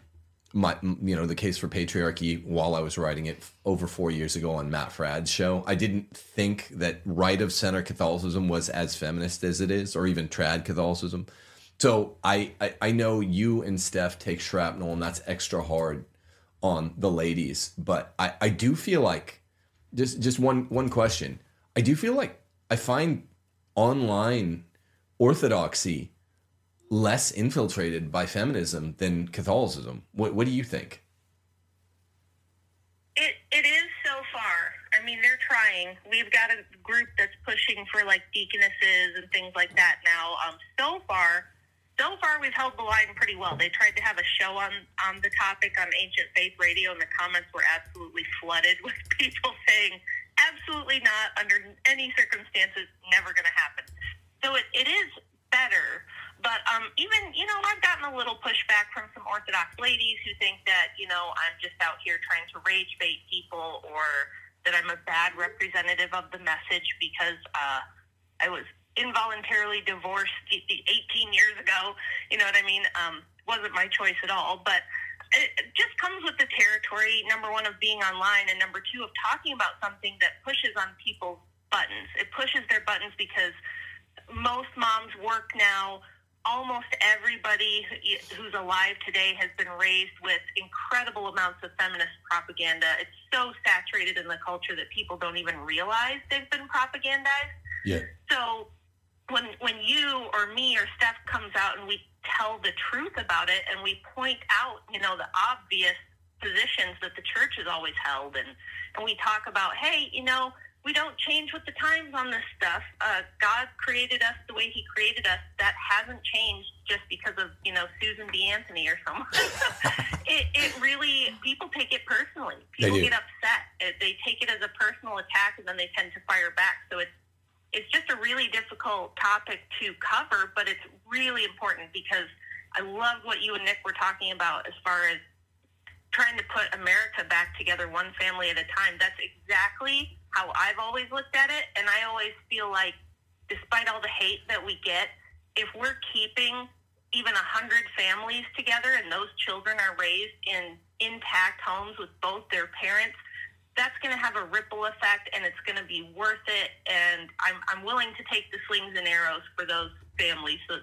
the Case for Patriarchy while I was writing it over 4 years ago on Matt Fradd's show. I didn't think that right of center Catholicism was as feminist as it is, or even trad Catholicism. So I know you and Steph take shrapnel, and that's extra hard on the ladies. But I do feel like, just one question, I do feel like I find online orthodoxy less infiltrated by feminism than Catholicism. What do you think? It is so far. I mean, they're trying. We've got a group that's pushing for like deaconesses and things like that now. So far we've held the line pretty well. They tried to have a show on the topic on Ancient Faith Radio, and the comments were absolutely flooded with people saying, absolutely not, under any circumstances, never going to happen. So it is better, but even, I've gotten a little pushback from some Orthodox ladies who think that, I'm just out here trying to rage bait people, or that I'm a bad representative of the message because I was involuntarily divorced 18 years ago. You know what I mean? Wasn't my choice at all, but it just comes with the territory, number one, of being online, and number two, of talking about something that pushes on people's buttons. It pushes their buttons because most moms work now. Almost everybody who's alive today has been raised with incredible amounts of feminist propaganda. It's so saturated in the culture that people don't even realize they've been propagandized. Yeah. So when you or me or Steph comes out and we tell the truth about it, and we point out, the obvious positions that the church has always held, and we talk about, hey, we don't change with the times on this stuff. God created us the way he created us. That hasn't changed just because of, Susan B. Anthony or someone. It really, people take it personally. People get upset. They take it as a personal attack, and then they tend to fire back. So it's just a really difficult topic to cover, but it's really important because I love what you and Nick were talking about as far as trying to put America back together one family at a time. That's exactly how I've always looked at it, and I always feel like despite all the hate that we get, if we're keeping even 100 families together and those children are raised in intact homes with both their parents, that's going to have a ripple effect, and it's going to be worth it. And I'm willing to take the slings and arrows for those families so that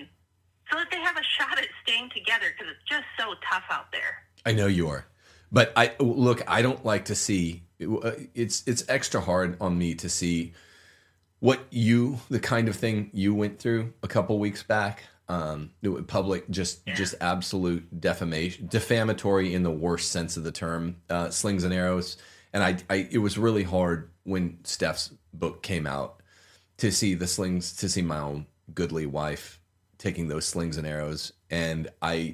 they have a shot at staying together, because it's just so tough out there. I know you are, but I don't like to see. It's extra hard on me to see the kind of thing you went through a couple weeks back. Public, just absolute defamatory in the worst sense of the term, slings and arrows. And it was really hard when Steph's book came out to see my own goodly wife taking those slings and arrows. And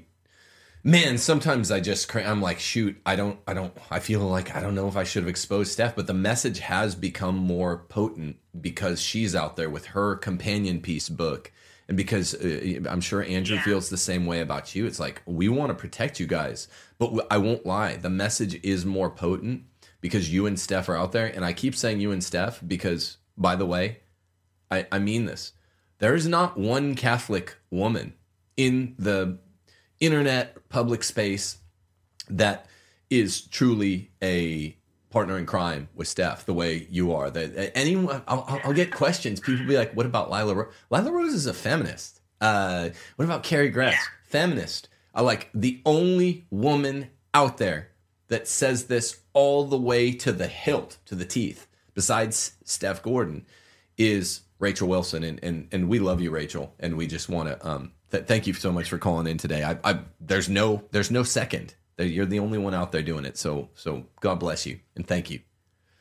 sometimes I'm like, shoot, I feel like I don't know if I should have exposed Steph, but the message has become more potent because she's out there with her companion piece book. And because I'm sure Andrew feels the same way about you. It's like, we want to protect you guys, but I won't lie. The message is more potent because you and Steph are out there. And I keep saying you and Steph because, by the way, I mean this. There is not one Catholic woman in the internet public space that is truly a partner in crime with Steph the way you are. That anyone, I'll get questions. People be like, "What about Lila Rose?" Lila Rose is a feminist. What about Carrie Grass? Yeah. Feminist. I like the only woman out there that says this all the way to the hilt, to the teeth, besides Steph Gordon, is Rachel Wilson. And we love you, Rachel. And we just want to thank you so much for calling in today. There's no second. You're the only one out there doing it. So God bless you and thank you.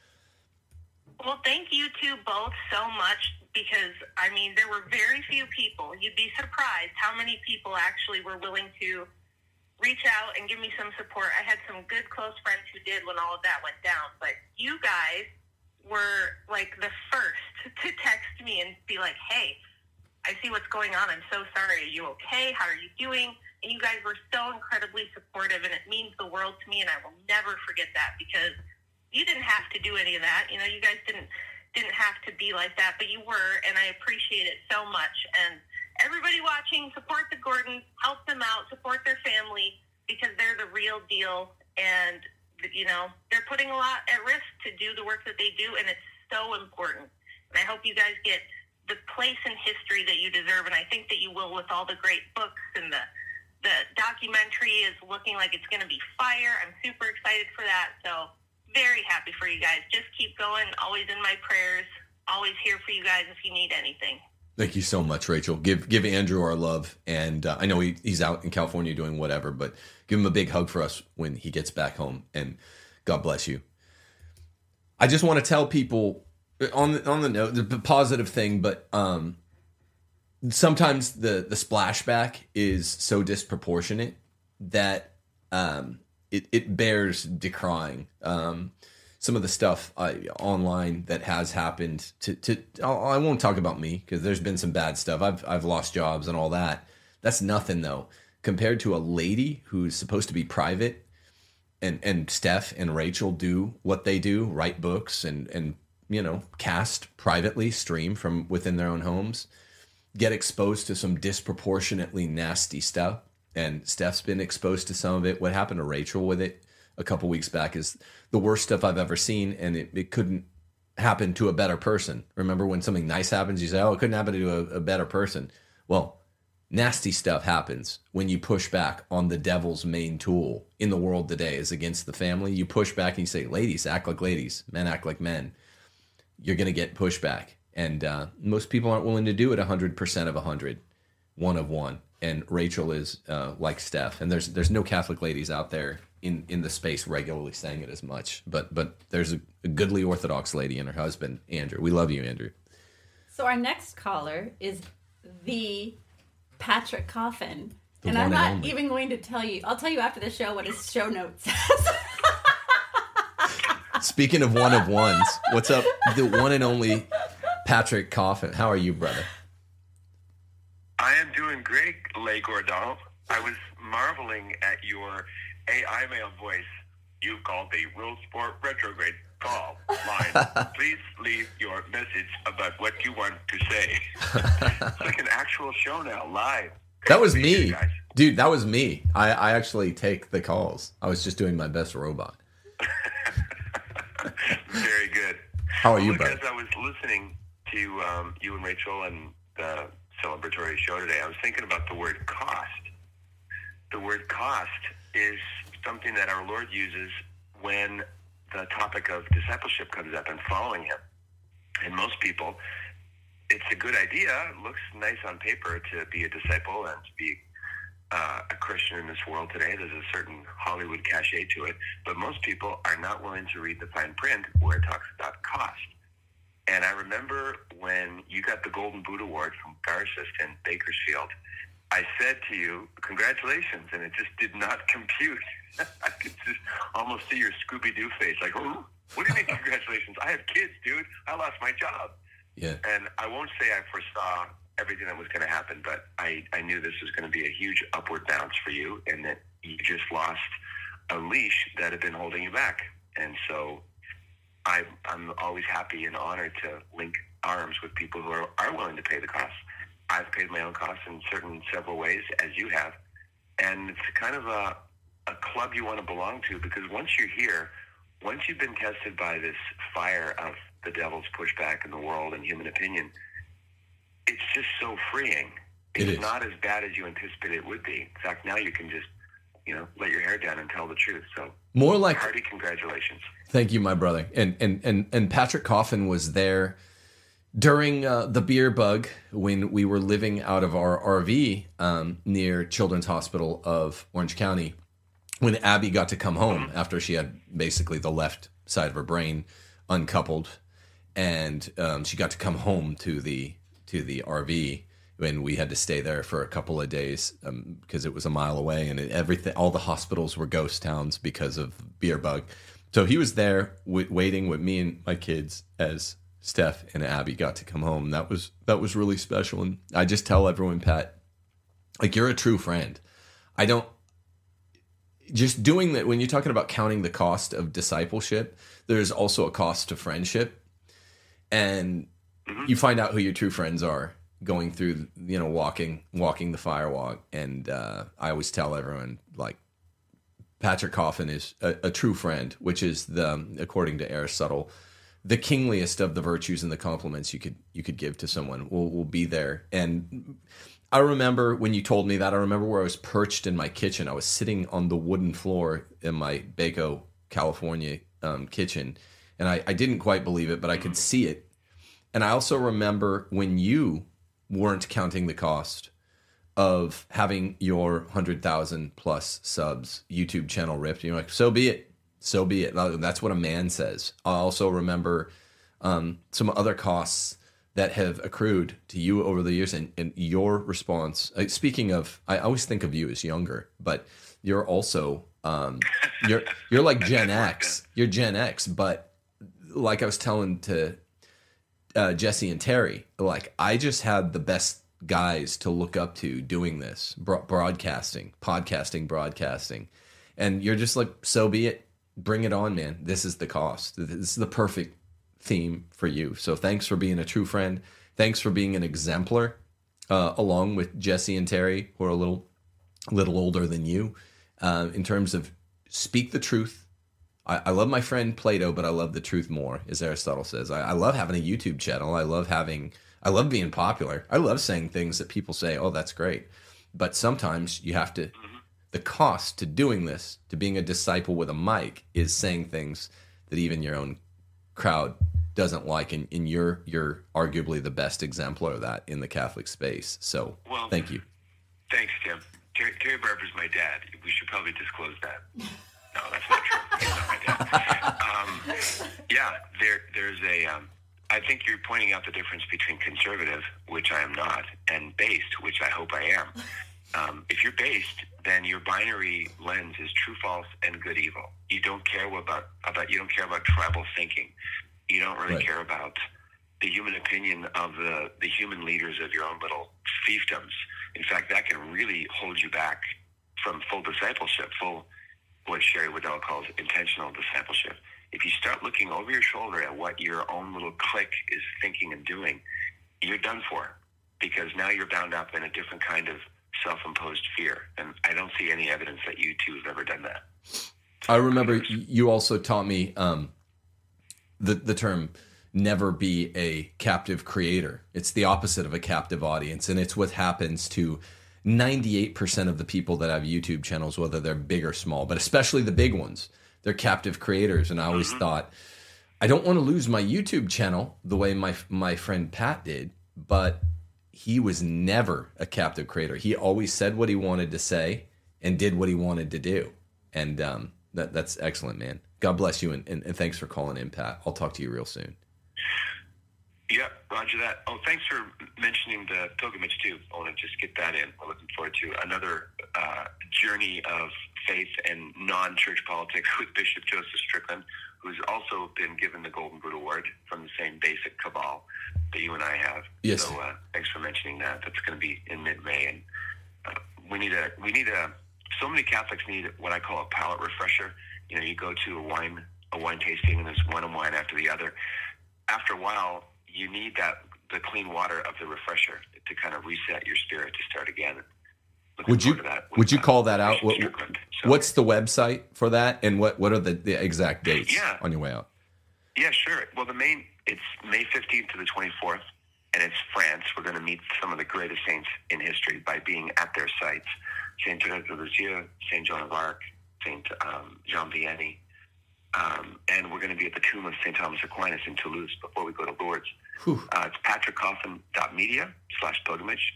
Well, thank you two both so much, because there were very few people. You'd be surprised how many people actually were willing to reach out and give me some support. I had some good close friends who did when all of that went down, but you guys were like the first to text me and be like, "Hey, I see what's going on. I'm so sorry. Are you okay? How are you doing?" And you guys were so incredibly supportive, and it means the world to me, and I will never forget that, because you didn't have to do any of that. You guys didn't have to be like that, but you were, and I appreciate it so much. And everybody watching, support the Gordons, help them out, support their family, because they're the real deal, and they're putting a lot at risk to do the work that they do, and it's so important. And I hope you guys get the place in history that you deserve, and I think that you will with all the great books, and the documentary is looking like it's going to be fire. I'm super excited for that, so very happy for you guys. Just keep going. Always in my prayers. Always here for you guys if you need anything. Thank you so much, Rachel. Give Andrew our love, and I know he's out in California doing whatever, but give him a big hug for us when he gets back home, and God bless you. I just want to tell people on the note, the positive thing, but sometimes the splashback is so disproportionate that it bears decrying. Some of the stuff online that has happened I won't talk about me because there's been some bad stuff. I've lost jobs and all that. That's nothing though compared to a lady who's supposed to be private. And Steph and Rachel do what they do, write books and cast privately, stream from within their own homes, get exposed to some disproportionately nasty stuff. And Steph's been exposed to some of it. What happened to Rachel with it a couple weeks back is the worst stuff I've ever seen, and it couldn't happen to a better person. Remember when something nice happens, you say, oh, it couldn't happen to a better person. Well, nasty stuff happens when you push back on the devil's main tool in the world today is against the family. You push back and you say, ladies, act like ladies, men act like men. You're going to get pushback. And most people aren't willing to do it 100% of 100, one of one. And Rachel is like Steph. And there's no Catholic ladies out there in the space regularly saying it as much. But there's a goodly Orthodox lady and her husband, Andrew. We love you, Andrew. So our next caller is the Patrick Coffin. The and I'm not only. even going to tell you. I'll tell you after the show what his show notes says. Speaking of one of ones, what's up? The one and only Patrick Coffin. How are you, brother? I am doing great, Le Gordon. I was marveling at your AI male voice. You called the Real Sport Retrograde call line. Please leave your message about what you want to say. It's like an actual show now, live. That was me. Dude, that was me. I actually take the calls. I was just doing my best robot. Very good. How are you, brother? Because I was listening to you and Rachel and the celebratory show today, I was thinking about the word cost. The word cost is something that our Lord uses when the topic of discipleship comes up and following him. And most people, it's a good idea. It looks nice on paper to be a disciple and to be a Christian in this world today. There's a certain Hollywood cachet to it. But most people are not willing to read the fine print where it talks about cost. And I remember when you got the Golden Boot Award from Garces in Bakersfield, I said to you, congratulations, and it just did not compute. I could just almost see your Scooby-Doo face, like, oh, what do you mean congratulations? I have kids, dude. I lost my job. Yeah. And I won't say I foresaw everything that was going to happen, but I knew this was going to be a huge upward bounce for you and that you just lost a leash that had been holding you back. And so I'm always happy and honored to link arms with people who are willing to pay the costs. I've paid my own costs in several ways, as you have. And it's kind of a club you want to belong to, because once you're here, once you've been tested by this fire of the devil's pushback in the world and human opinion, it's just so freeing. It's not as bad as you anticipated it would be. In fact, now you can just, let your hair down and tell the truth. So more like hearty congratulations. Thank you, my brother. And Patrick Coffin was there during the beer bug when we were living out of our RV near Children's Hospital of Orange County, when Abby got to come home after she had basically the left side of her brain uncoupled, and she got to come home to the RV, and we had to stay there for a couple of days because it was a mile away, and all the hospitals were ghost towns because of beer bug. So he was there waiting with me and my kids as Steph and Abby got to come home. That was really special. And I just tell everyone, Pat, like, you're a true friend. I don't just doing that. When you're talking about counting the cost of discipleship, there's also a cost to friendship, and you find out who your true friends are going through, walking the firewalk. And I always tell everyone, like, Patrick Coffin is a true friend, which is according to Aristotle, the kingliest of the virtues and the compliments you could give to someone will be there. And I remember when you told me that, I remember where I was perched in my kitchen. I was sitting on the wooden floor in my Baco, California kitchen, and I didn't quite believe it, but I could see it. And I also remember when you weren't counting the cost of having your 100,000 plus subs YouTube channel ripped. You're like, so be it. So be it. That's what a man says. I also remember some other costs that have accrued to you over the years, and your response. Speaking of, I always think of you as younger, but you're also you're like Gen X. You're Gen X, but like I was telling to Jesse and Terry, like I just had the best guys to look up to doing this, broadcasting, podcasting, and you're just like, so be it. Bring it on, man. This is the cost. This is the perfect theme for you. So thanks for being a true friend. Thanks for being an exemplar, along with Jesse and Terry, who are a little older than you, in terms of speak the truth. I love my friend Plato, but I love the truth more, as Aristotle says. I love having a YouTube channel. I love being popular. I love saying things that people say, oh, that's great. But sometimes you have to, the cost to doing this, to being a disciple with a mic, is saying things that even your own crowd doesn't like, and you're arguably the best exemplar of that in the Catholic space. So thank you. Thanks, Tim. Terry Barber's my dad. We should probably disclose that. No, that's not true. He's not my dad. There's a. I think you're pointing out the difference between conservative, which I am not, and based, which I hope I am. If you're based, then your binary lens is true, false, and good, evil. You don't care about you don't care about tribal thinking. You don't really care about the human opinion of the human leaders of your own little fiefdoms. In fact, that can really hold you back from full discipleship, full what Sherry Waddell calls intentional discipleship. If you start looking over your shoulder at what your own little clique is thinking and doing, you're done for, because now you're bound up in a different kind of self-imposed fear. And I don't see any evidence that you two have ever done that. I remember you also taught me the term never be a captive creator. It's the opposite of a captive audience, and it's what happens to 98% of the people that have YouTube channels, whether they're big or small, but especially the big ones. They're captive creators, and I always thought, I don't want to lose my YouTube channel the way my friend Pat did, but he was never a captive creator. He always said what he wanted to say and did what he wanted to do, and that's excellent, man. God bless you, and thanks for calling in, Pat. I'll talk to you real soon. Yeah, roger that. Oh, thanks for mentioning the pilgrimage, too. I want to just get that in. We're looking forward to another journey of faith and non-church politics with Bishop Joseph Strickland, who's also been given the Golden Boot Award from the same basic cabal that you and I have. Yes. So thanks for mentioning that. That's going to be in mid-May. And so many Catholics need what I call a palate refresher. You know, you go to a wine tasting, and there's one wine after the other. After a while, you need the clean water of the refresher to kind of reset your spirit to start again. Would you call that out? What's the website for that, and what are the exact dates on your way out? Yeah, sure. Well, it's May 15th to the 24th, and it's France. We're going to meet some of the greatest saints in history by being at their sites: Saint Therese of Lisieux, Saint Joan of Arc, Saint Jean Vianney. And we're going to be at the tomb of St. Thomas Aquinas in Toulouse before we go to Lourdes. It's patrickcoffin.media/pilgrimage,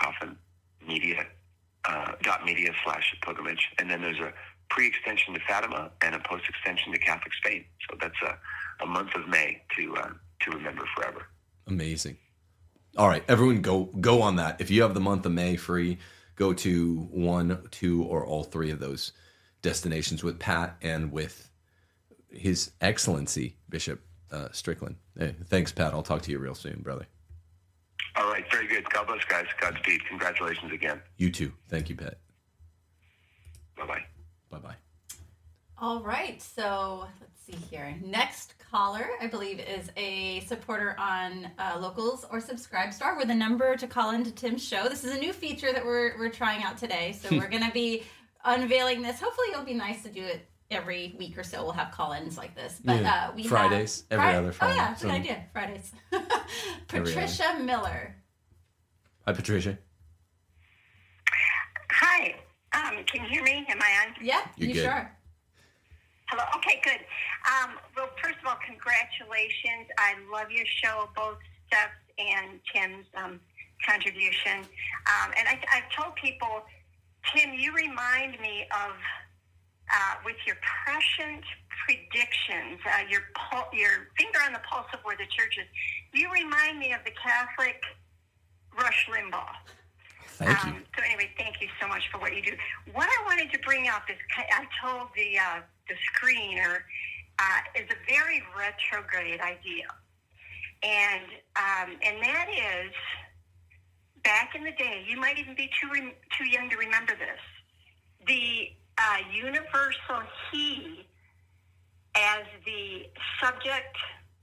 patrickcoffinmedia.media/pilgrimage. And then there's a pre-extension to Fatima and a post-extension to Catholic Spain. So that's a month of May to remember forever. Amazing. All right, everyone go on that. If you have the month of May free, go to 1, 2, or all 3 of those destinations with Pat and with His Excellency Bishop Strickland. Hey, thanks, Pat. I'll talk to you real soon, brother. All right, very good. God bless, guys. Godspeed. Congratulations again. You too. Thank you, Pat. Bye-bye. Bye-bye. All right, so let's see here. Next caller, I believe, is a supporter on Locals or Subscribestar with a number to call into Tim's show. This is a new feature that we're trying out today, so we're going to be unveiling this. Hopefully it'll be nice to do it every week or so. We'll have call-ins like this. But we Fridays, have every other Friday. Oh yeah, good idea. Fridays. Patricia Miller. Hi, Patricia. Hi. Can you hear me? Am I on? Yeah, you sure. Hello. Okay, good. Well, first of all, congratulations. I love your show, both Steph's and Tim's contribution. And I've told people, Tim, you remind me of with your prescient predictions, your finger on the pulse of where the church is. You remind me of the Catholic Rush Limbaugh. Thank you. So anyway, thank you so much for what you do. What I wanted to bring up is, I told the screener, is a very retrograde idea, and that is, back in the day, you might even be too young to remember this. The universal he as the subject,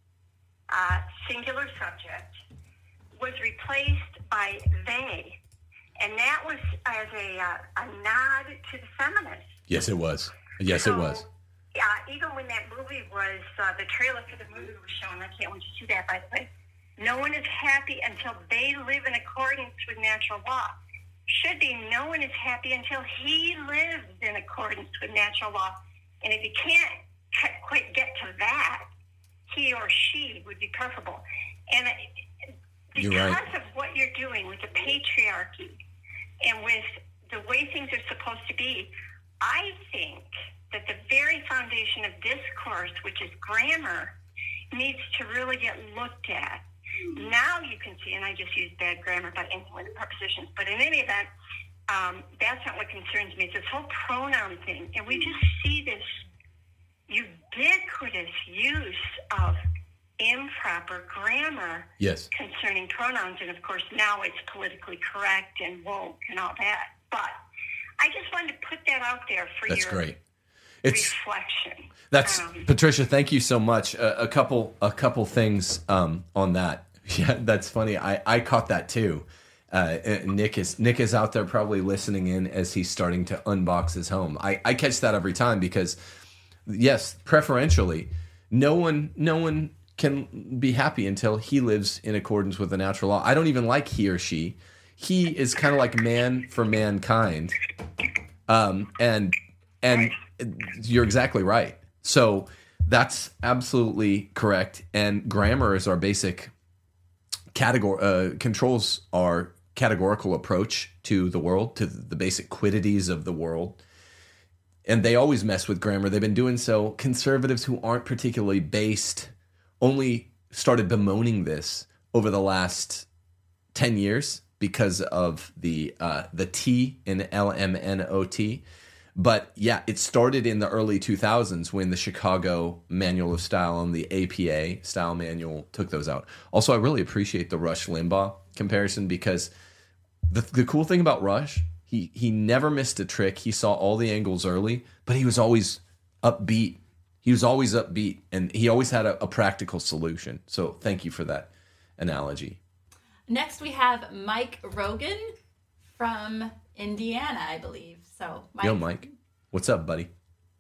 singular subject, was replaced by they. And that was as a nod to the feminists. Yes, it was. Yes, it was. Even when that movie was, the trailer for the movie was shown, I can't wait to see that, by the way. No one is happy until they live in accordance with natural law. Should be, no one is happy until he lives in accordance with natural law. And if you can't quite get to that, he or she would be preferable. And because of what you're doing with the patriarchy and with the way things are supposed to be, I think that the very foundation of discourse, which is grammar, needs to really get looked at. Now you can see, and I just used bad grammar by anyway, the prepositions, but in any event, that's not what concerns me. It's this whole pronoun thing, and we just see this ubiquitous use of improper grammar concerning pronouns, and of course now it's politically correct and woke and all that. But I just wanted to put that out there for your great. Reflection. That's Patricia. Thank you so much. A couple things on that. Yeah, that's funny. I caught that too. Nick is out there probably listening in as he's starting to unbox his home. I catch that every time because, yes, preferentially, no one can be happy until he lives in accordance with the natural law. I don't even like he or she. He is kind of like man for mankind, and you're exactly right. So that's absolutely correct. And grammar is our basic controls our categorical approach to the world, to the basic quiddities of the world. And they always mess with grammar. They've been doing so. Conservatives who aren't particularly based only started bemoaning this over the last 10 years because of the T in LMNOT. But yeah, it started in the early 2000s when the Chicago Manual of Style and the APA Style Manual took those out. Also, I really appreciate the Rush Limbaugh comparison because the cool thing about Rush, he never missed a trick. He saw all the angles early, but he was always upbeat. And he always had a practical solution. So thank you for that analogy. Next, we have Mike Rogan from Indiana, I believe. So, Mike. Yo, Mike. What's up, buddy?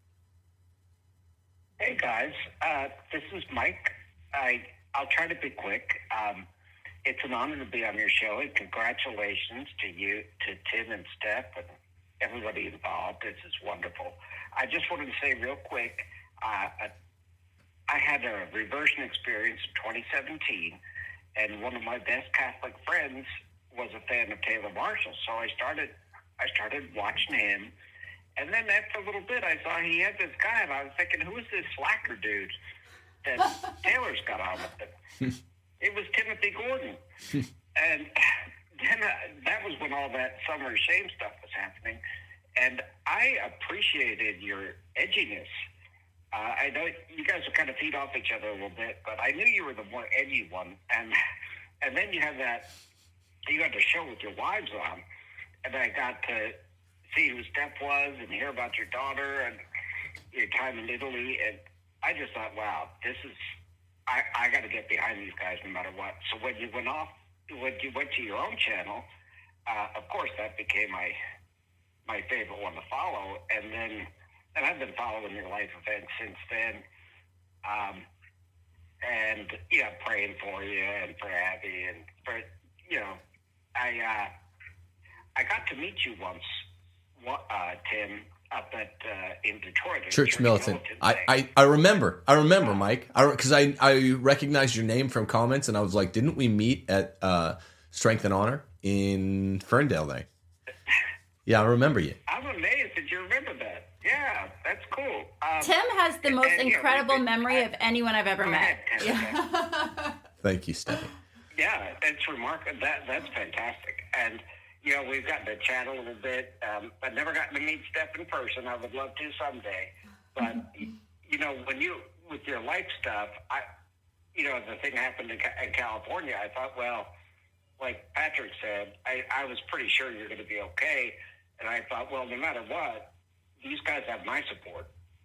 Hey, guys. This is Mike. I'll try to be quick. It's an honor to be on your show, and congratulations to you, to Tim and Steph, and everybody involved. This is wonderful. I just wanted to say real quick, I had a reversion experience in 2017, and one of my best Catholic friends was a fan of Taylor Marshall, so I started watching him, and then after a little bit, I saw he had this guy, and I was thinking, who is this slacker dude that Taylor's got on with him? It was Timothy Gordon. And then that was when all that Summer of Shame stuff was happening, and I appreciated your edginess. I know you guys will kind of feed off each other a little bit, but I knew you were the more edgy one, and then you had the show with your wives on, and I got to see who Steph was and hear about your daughter and your time in Italy, and I just thought, wow, this is, I got to get behind these guys no matter what. So when you went to your own channel, of course that became my favorite one to follow, and I've been following your life events since then, and praying for you and for Abby and for I got to meet you once, Tim, up at in Detroit. Church Militant. I remember, Mike, because I recognized your name from comments, and I was like, didn't we meet at Strength and Honor in Ferndale there? Yeah, I remember you. I'm amazed that you remember that. Yeah, that's cool. Tim has the most incredible memory of anyone I've ever met. Thank you, Stephanie. Yeah, it's remarkable. That's fantastic. And, we've gotten to chat a little bit. I've never gotten to meet Steph in person. I would love to someday. But, when with your life stuff, the thing happened in California, I thought, well, like Patrick said, I was pretty sure you're going to be okay. And I thought, well, no matter what, these guys have my support.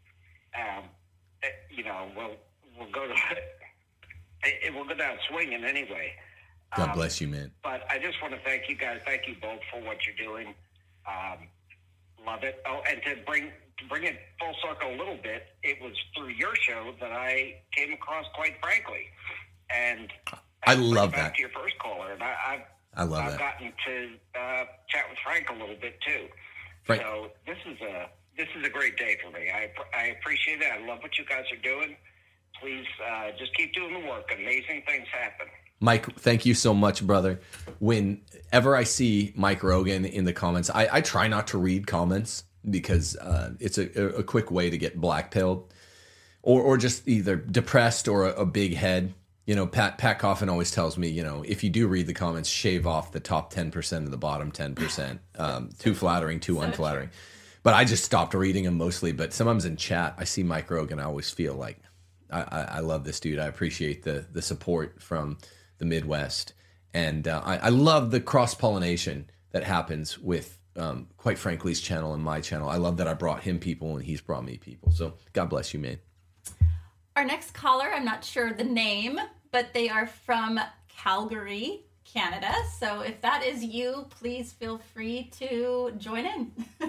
We'll go to we'll go down swinging anyway. God bless you, man. But I just want to thank you guys. Thank you both for what you're doing. Love it. Oh, and to bring it full circle a little bit, it was through your show that I came across Quite Frankly, and I love back that. To your first caller, and I love I've that. gotten to chat with Frank a little bit too. Frank. So this is a great day for me. I appreciate it. I love what you guys are doing. Please just keep doing the work. Amazing things happen. Mike, thank you so much, brother. Whenever I see Mike Rogan in the comments, I try not to read comments because it's a quick way to get blackpilled or just either depressed or a big head. Pat Coffin always tells me, if you do read the comments, shave off the top 10% of the bottom 10%. Too flattering, too unflattering. But I just stopped reading them mostly. But sometimes in chat, I see Mike Rogan. I always feel like I love this dude. I appreciate the support from the Midwest. And I love the cross-pollination that happens with, Quite Frankly's channel and my channel. I love that I brought him people and he's brought me people. So God bless you, man. Our next caller, I'm not sure the name, but they are from Calgary, Canada. So if that is you, please feel free to join in.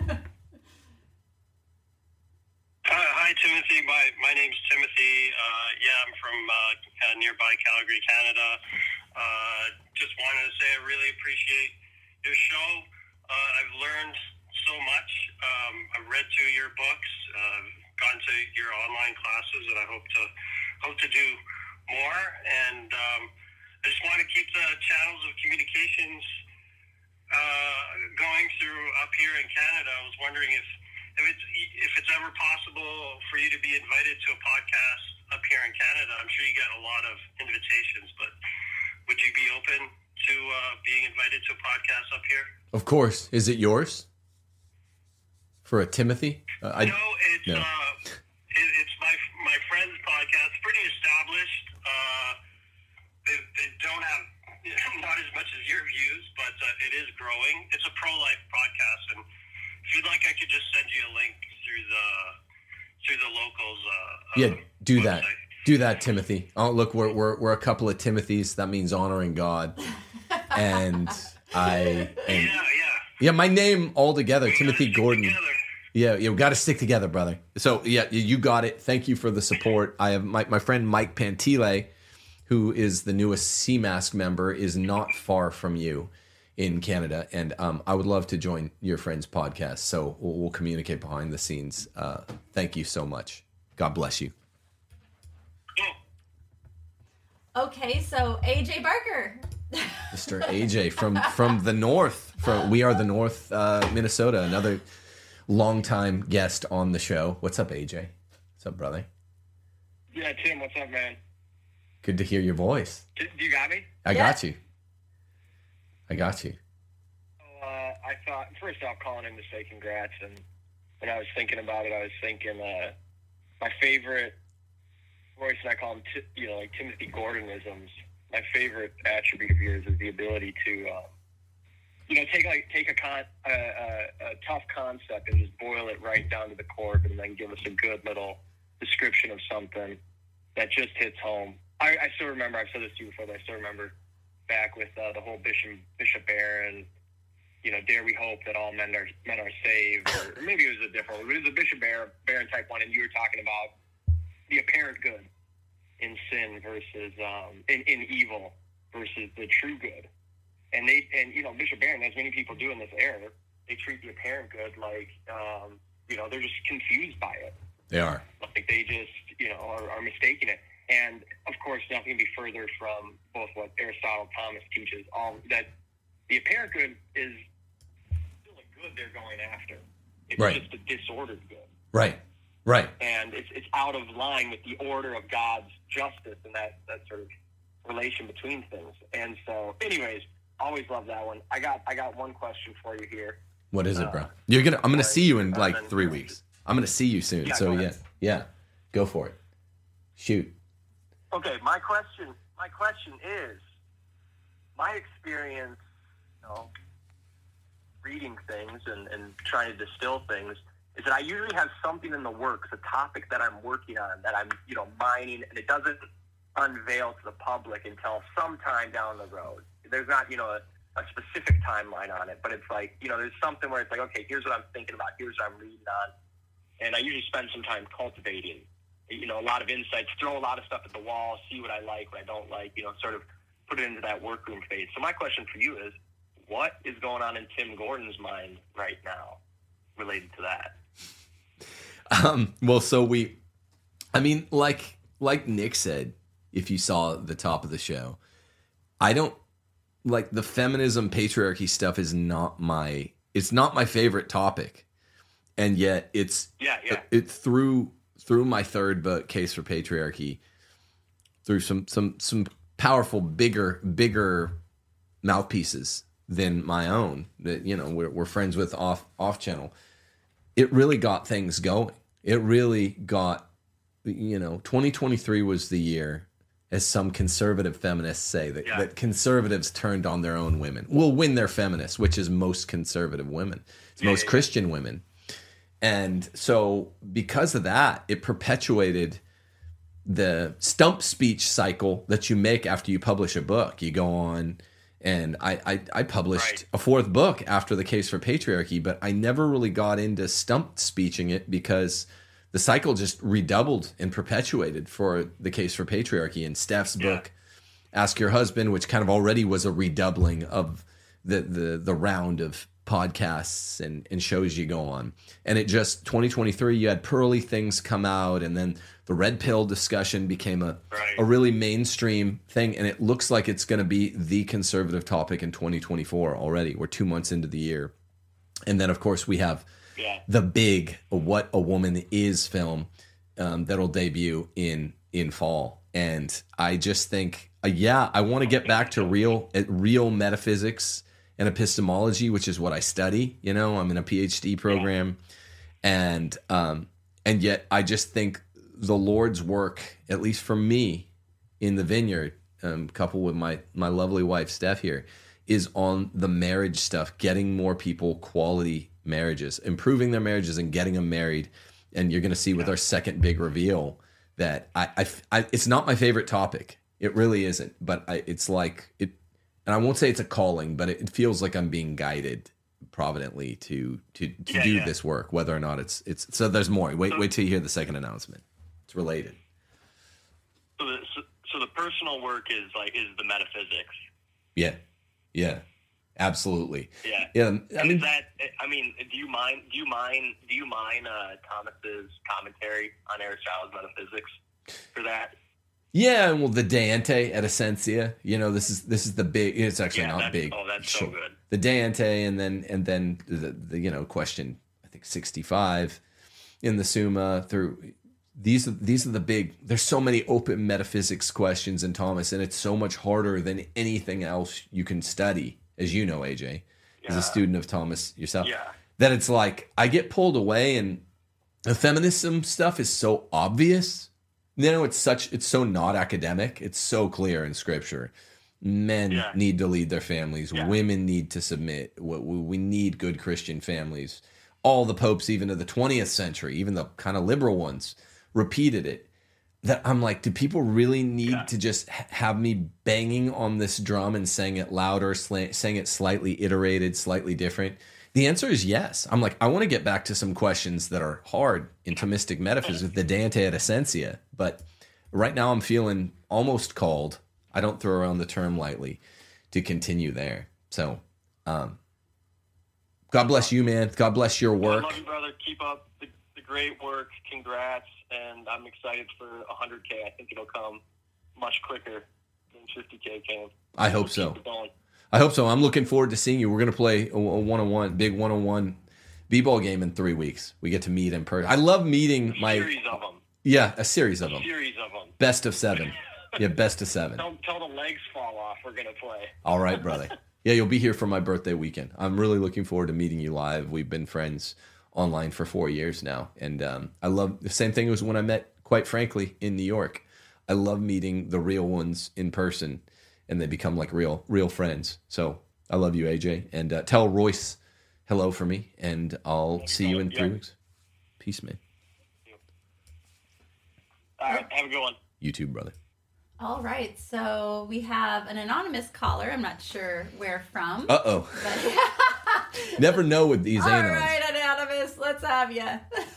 Hi, Timothy. My name's Timothy. I'm from nearby Calgary, Canada. Just wanted to say I really appreciate your show. I've learned so much. I've read 2 of your books, gone to your online classes, and I hope to do more. And I just want to keep the channels of communications going through up here in Canada. I was wondering if it's ever possible for you to be invited to a podcast up here in Canada. I'm sure you get a lot of invitations, but would you be open to being invited to a podcast up here? Of course. Is it yours? For a Timothy? No, it's my friend's podcast. It's pretty established. They don't have not as much as your views, but it is growing. It's a pro-life podcast, and if you'd like, I could just send you a link through the locals. Do website. that. Do that, Timothy. Oh, look, we're a couple of Timothys. That means honoring God. And my name altogether, Timothy Gordon. Yeah, we got to stick together, brother. So yeah, you got it. Thank you for the support. I have my friend Mike Pantile, who is the newest CMask member, is not far from you in Canada, and I would love to join your friend's podcast. So we'll communicate behind the scenes. Thank you so much. God bless you. Okay, so AJ Barker. Mr. AJ from the north. We Are the North, Minnesota. Another longtime guest on the show. What's up, AJ? What's up, brother? Yeah, Tim, what's up, man? Good to hear your voice. You got me? I got you. I thought, first off, calling in to say congrats. And when I was thinking about it, I was thinking my favorite, Royce and I call them, like Timothy Gordonisms. My favorite attribute of yours is the ability to, take a tough concept and just boil it right down to the core, and then give us a good little description of something that just hits home. I still remember, I've said this to you before, but I still remember back with the whole Bishop Barron, dare we hope that all men are saved, or maybe it was a different one. It was a Bishop Barron type one, and you were talking about the apparent good in sin versus in evil versus the true good. And Bishop Barron, as many people do in this era, they treat the apparent good like they're just confused by it. They are. Like they just are mistaking it. And of course, nothing can be further from both what Aristotle Thomas teaches, that the apparent good is still a good they're going after. It's right. just a disordered good. Right. And it's out of line with the order of God's justice and that sort of relation between things. And so, anyways, always love that one. I got one question for you here. What is it, bro? I'm gonna see you in like 3 weeks. I'm gonna see you soon. Yeah, So yeah, go for it. Shoot. Okay, my question is, my experience, reading things and trying to distill things, is that I usually have something in the works, a topic that I'm working on, that I'm, mining, and it doesn't unveil to the public until sometime down the road. There's not, a specific timeline on it, but it's like, there's something where it's like, okay, here's what I'm thinking about, here's what I'm reading on. And I usually spend some time cultivating, a lot of insights, throw a lot of stuff at the wall, see what I like, what I don't like, sort of put it into that workroom phase. So my question for you is, what is going on in Tim Gordon's mind right now related to that? Well, so like Nick said, if you saw the top of the show, I don't like the feminism patriarchy stuff is not my favorite topic. And yet it's through my third book, Case for Patriarchy, through some powerful, bigger mouthpieces than my own that, we're friends with off channel. It really got things going. It really got, 2023 was the year, as some conservative feminists say, that conservatives turned on their own women. Will win their feminists, which is most conservative women. It's most Christian women. And so because of that, it perpetuated the stump speech cycle that you make after you publish a book. You go on, and I published a fourth book after the Case for Patriarchy, but I never really got into stump speeching it because the cycle just redoubled and perpetuated for the Case for Patriarchy. And Steph's book, Ask Your Husband, which kind of already was a redoubling of the round of podcasts and shows you go on. And it just, 2023, you had Pearly things come out, and then the red pill discussion became a really mainstream thing. And it looks like it's going to be the conservative topic in 2024 already. We're 2 months into the year. And then, of course, we have the big What a Woman Is film that'll debut in fall. And I just think, I want to get back to real metaphysics and epistemology, which is what I study. I'm in a PhD program, and yet I just think the Lord's work, at least for me in the vineyard, coupled with my lovely wife Steph here, is on the marriage stuff, getting more people quality marriages, improving their marriages and getting them married. And you're going to see with our second big reveal that I it's not my favorite topic. It really isn't, but it's like it. And I won't say it's a calling, but it feels like I'm being guided providently to do this work, whether or not it's so there's more. Wait till you hear the second announcement. It's related. So the personal work is the metaphysics. Yeah, absolutely. Yeah. I mean, do you mind Thomas's commentary on Aristotle's metaphysics for that? Yeah, well, the De Ante et Essentia, this is the big. It's actually not big. Oh, that's so good. The De Ante, and then the question, I think 65 in the Summa. Through these are the big. There's so many open metaphysics questions in Thomas, and it's so much harder than anything else you can study, as you know, AJ, as a student of Thomas yourself. Yeah. That it's like I get pulled away, and the feminism stuff is so obvious. It's so not academic. It's so clear in Scripture. Men need to lead their families. Women need to submit. We need good Christian families. All the popes, even of the 20th century, even the kind of liberal ones, repeated it. That I'm like, do people really need to just have me banging on this drum and saying it louder, saying it slightly iterated, slightly different? The answer is yes. I'm like, I want to get back to some questions that are hard in Thomistic metaphysics, the De Ante et Essentia. But right now I'm feeling almost called, I don't throw around the term lightly, to continue there. So, God bless you, man. God bless your work. I love you, brother. Keep up the great work. Congrats. And I'm excited for 100K. I think it'll come much quicker than 50K came. I hope so. I hope so. I'm looking forward to seeing you. We're going to play a one-on-one, big one-on-one B-ball game in 3 weeks. We get to meet in person. I love meeting my... Series of them. Yeah, a series of them. Series of them. Best of 7. Yeah, best of 7. Tell the legs fall off. We're going to play. All right, brother. Yeah, you'll be here for my birthday weekend. I'm really looking forward to meeting you live. We've been friends online for 4 years now. And I love the same thing as when I met, quite frankly, in New York. I love meeting the real ones in person, and they become like real friends. So I love you, AJ. And tell Royce hello for me, and I'll see you in 3 weeks. Peace, man. All right, have a good one. You too, brother. All right, so we have an anonymous caller. I'm not sure where from. Uh-oh. Never know with these All anons. right, anonymous, let's have you.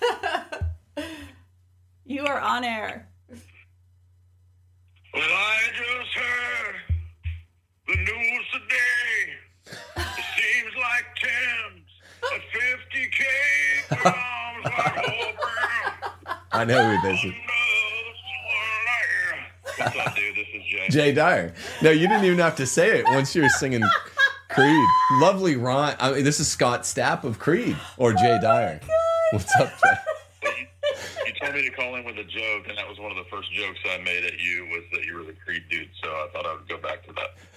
You are on air. Well, I just heard the news today. It seems like Tim's at 50K grams like old I know who this is. What's up, dude? This is Jay. Jay Dyer. No, you didn't even have to say it once you were singing Creed. Lovely rhyme. I mean, this is Scott Stapp of Creed or Jay Dyer. What's up, Jay? You told me to call in with a joke, and that was one of the first jokes I made at you was that you were the Creed dude. So I thought I would go back to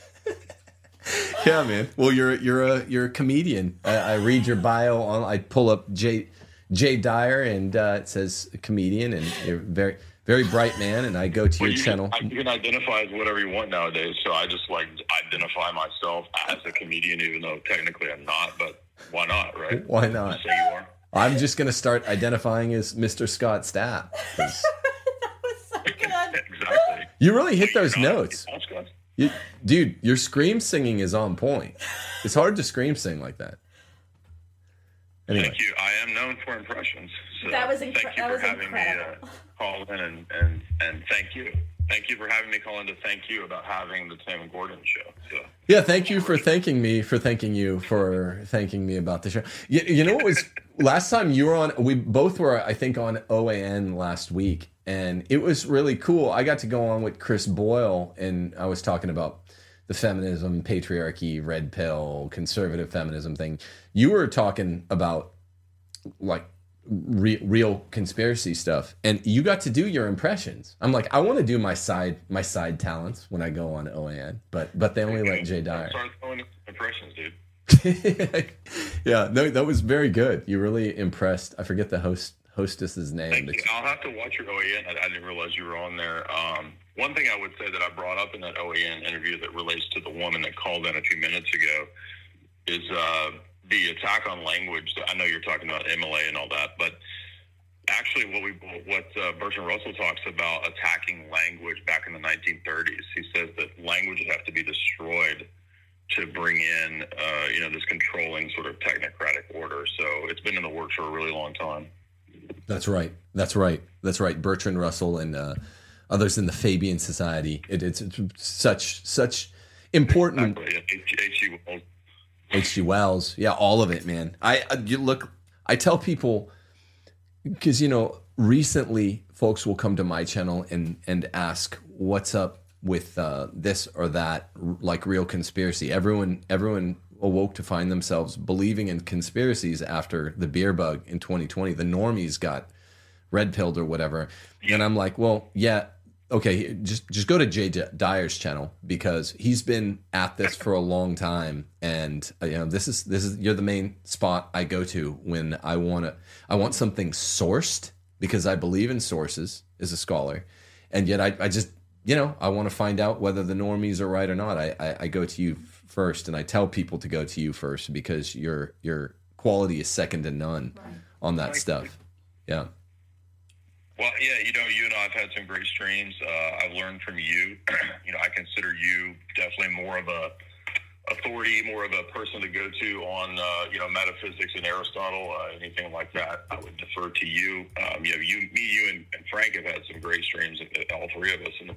that. Yeah, man. Well, you're a comedian. I read your bio on. I pull up Jay Dyer, and it says comedian, and you're very bright man. And I go to your channel. You can identify as whatever you want nowadays. So I just identify myself as a comedian, even though technically I'm not. But why not, right? Why not? Just say you are. I'm just gonna start identifying as Mr. Scott Stapp. That was so good. Exactly. You really hit those notes. That's good. Dude, your scream singing is on point. It's hard to scream sing like that. Anyway. Thank you. I am known for impressions. So That was thank you for having me call in and thank you. Thank you for having me call in to thank you about having the Tim and Gordon show. So. Yeah, thank you for thanking me for thanking you for thanking me about the show. You know what was last time you were on? We both were, I think, on OAN last week, and it was really cool. I got to go on with Chris Boyle, and I was talking about the feminism, patriarchy, red pill, conservative feminism thing. You were talking about like real conspiracy stuff, and you got to do your impressions. I'm like, I want to do my side talents when I go on OAN, but they only let Jay Dyer. Start throwing impressions, dude. Yeah, no, that was very good. You really impressed. I forget the hostess's name. Thank you. I'll have to watch your OAN. I didn't realize you were on there. One thing I would say that I brought up in that OAN interview that relates to the woman that called in a few minutes ago is the attack on language. I know you're talking about MLA and all that, but actually what Bertrand Russell talks about attacking language back in the 1930s. He says that languages have to be destroyed to bring in, this controlling sort of technocratic order. So it's been in the works for a really long time. That's right. Bertrand Russell and others in the Fabian Society. It's such important. Exactly. H.G. Wells. Yeah, all of it, man. I tell people, because, recently folks will come to my channel and ask what's up with this or that, like real conspiracy. Everyone awoke to find themselves believing in conspiracies after the beer bug in 2020. The normies got red pilled or whatever. And I'm like, well, yeah, okay, just go to Jay Dyer's channel, because he's been at this for a long time, and this is you're the main spot I go to when I want something sourced, because I believe in sources as a scholar, and yet I just I want to find out whether the normies are right or not. I go to you first, and I tell people to go to you first, because your quality is second to none on that stuff. Yeah. Well, yeah, you and I have had some great streams. I've learned from you. I consider you definitely more of a authority, more of a person to go to on, metaphysics and Aristotle, anything like that. I would defer to you. You and Frank have had some great streams, all three of us, in the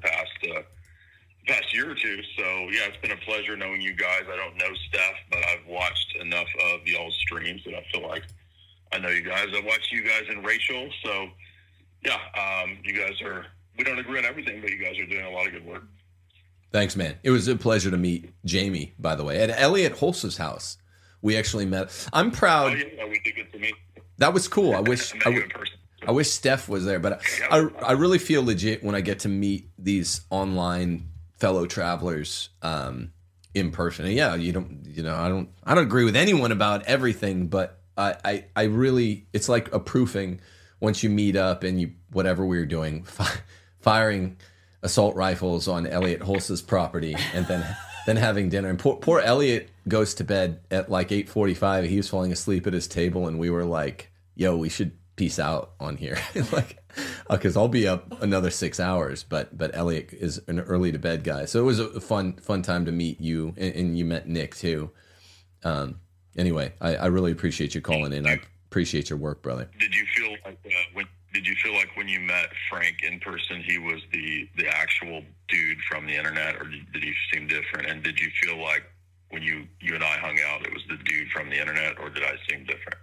past year or two. So, yeah, it's been a pleasure knowing you guys. I don't know Steph, but I've watched enough of y'all's streams that I feel like I know you guys. I've watched you guys and Rachel, so... Yeah, you guys we don't agree on everything, but you guys are doing a lot of good work. Thanks, man. It was a pleasure to meet Jamie, by the way, at Elliot Hulse's house We actually met. I'm proud. Oh, yeah, we did get to meet. That was cool. I wish Steph was there, but I really feel legit when I get to meet these online fellow travelers in person. And yeah, I don't agree with anyone about everything, but I really, it's like a proofing once you meet up and you, whatever we were doing, firing assault rifles on Elliot Hulse's property and then having dinner. And poor Elliot goes to bed at like 8:45. He was falling asleep at his table and we were like, yo, we should peace out on here. Like, because I'll be up another 6 hours, but Elliot is an early to bed guy. So it was a fun time to meet you, and you met Nick too. Anyway, I really appreciate you calling in. I appreciate your work, brother. Did you feel like when you met Frank in person, he was the actual dude from the internet, or did he seem different? And did you feel like when you and I hung out, it was the dude from the internet, or did I seem different?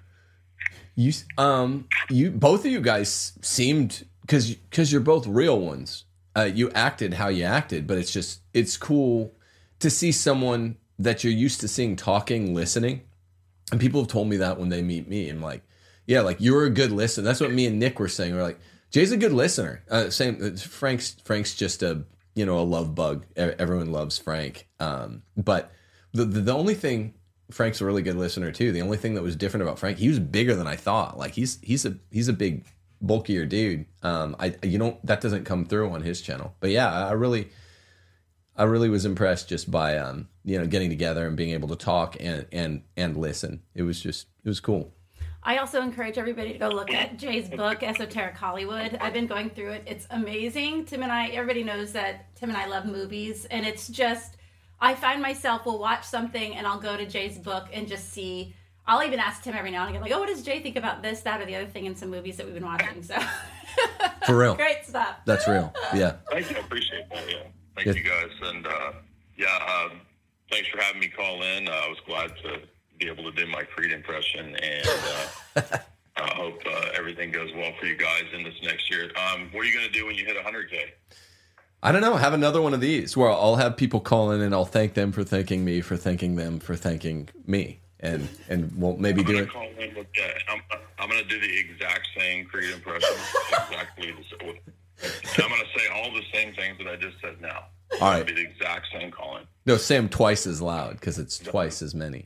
You both of you guys seemed, because you're both real ones. You acted how you acted, but it's cool to see someone that you're used to seeing talking, listening. And people have told me that when they meet me. I'm like, yeah, like you're a good listener. That's what me and Nick were saying. We're like, Jay's a good listener. Same. Frank's just a love bug. Everyone loves Frank. But the only thing, Frank's a really good listener too. The only thing that was different about Frank, he was bigger than I thought. Like he's a big, bulkier dude. That doesn't come through on his channel. But yeah, I really was impressed just by getting together and being able to talk and listen. It was cool. I also encourage everybody to go look at Jay's book, Esoteric Hollywood. I've been going through it. It's amazing. Everybody knows that Tim and I love movies, and it's just, I find myself will watch something and I'll go to Jay's book and just see. I'll even ask Tim every now and again, like, oh, what does Jay think about this, that, or the other thing in some movies that we've been watching? So, for real, great stuff. That's real. Yeah. Thank you. I appreciate that. Yeah. Thank you guys. And thanks for having me call in. I was glad to be able to do my Creed impression, and I hope everything goes well for you guys in this next year. What are you going to do when you hit 100K? I don't know. Have another one of these where I'll have people call in and I'll thank them for thanking me, for thanking them for thanking me, and we'll maybe do it. I'm going to do the exact same Creed impression. Exactly. And I'm going to say all the same things that I just said now. All right. It'll be the exact same calling. No, say them twice as loud because it's twice as many.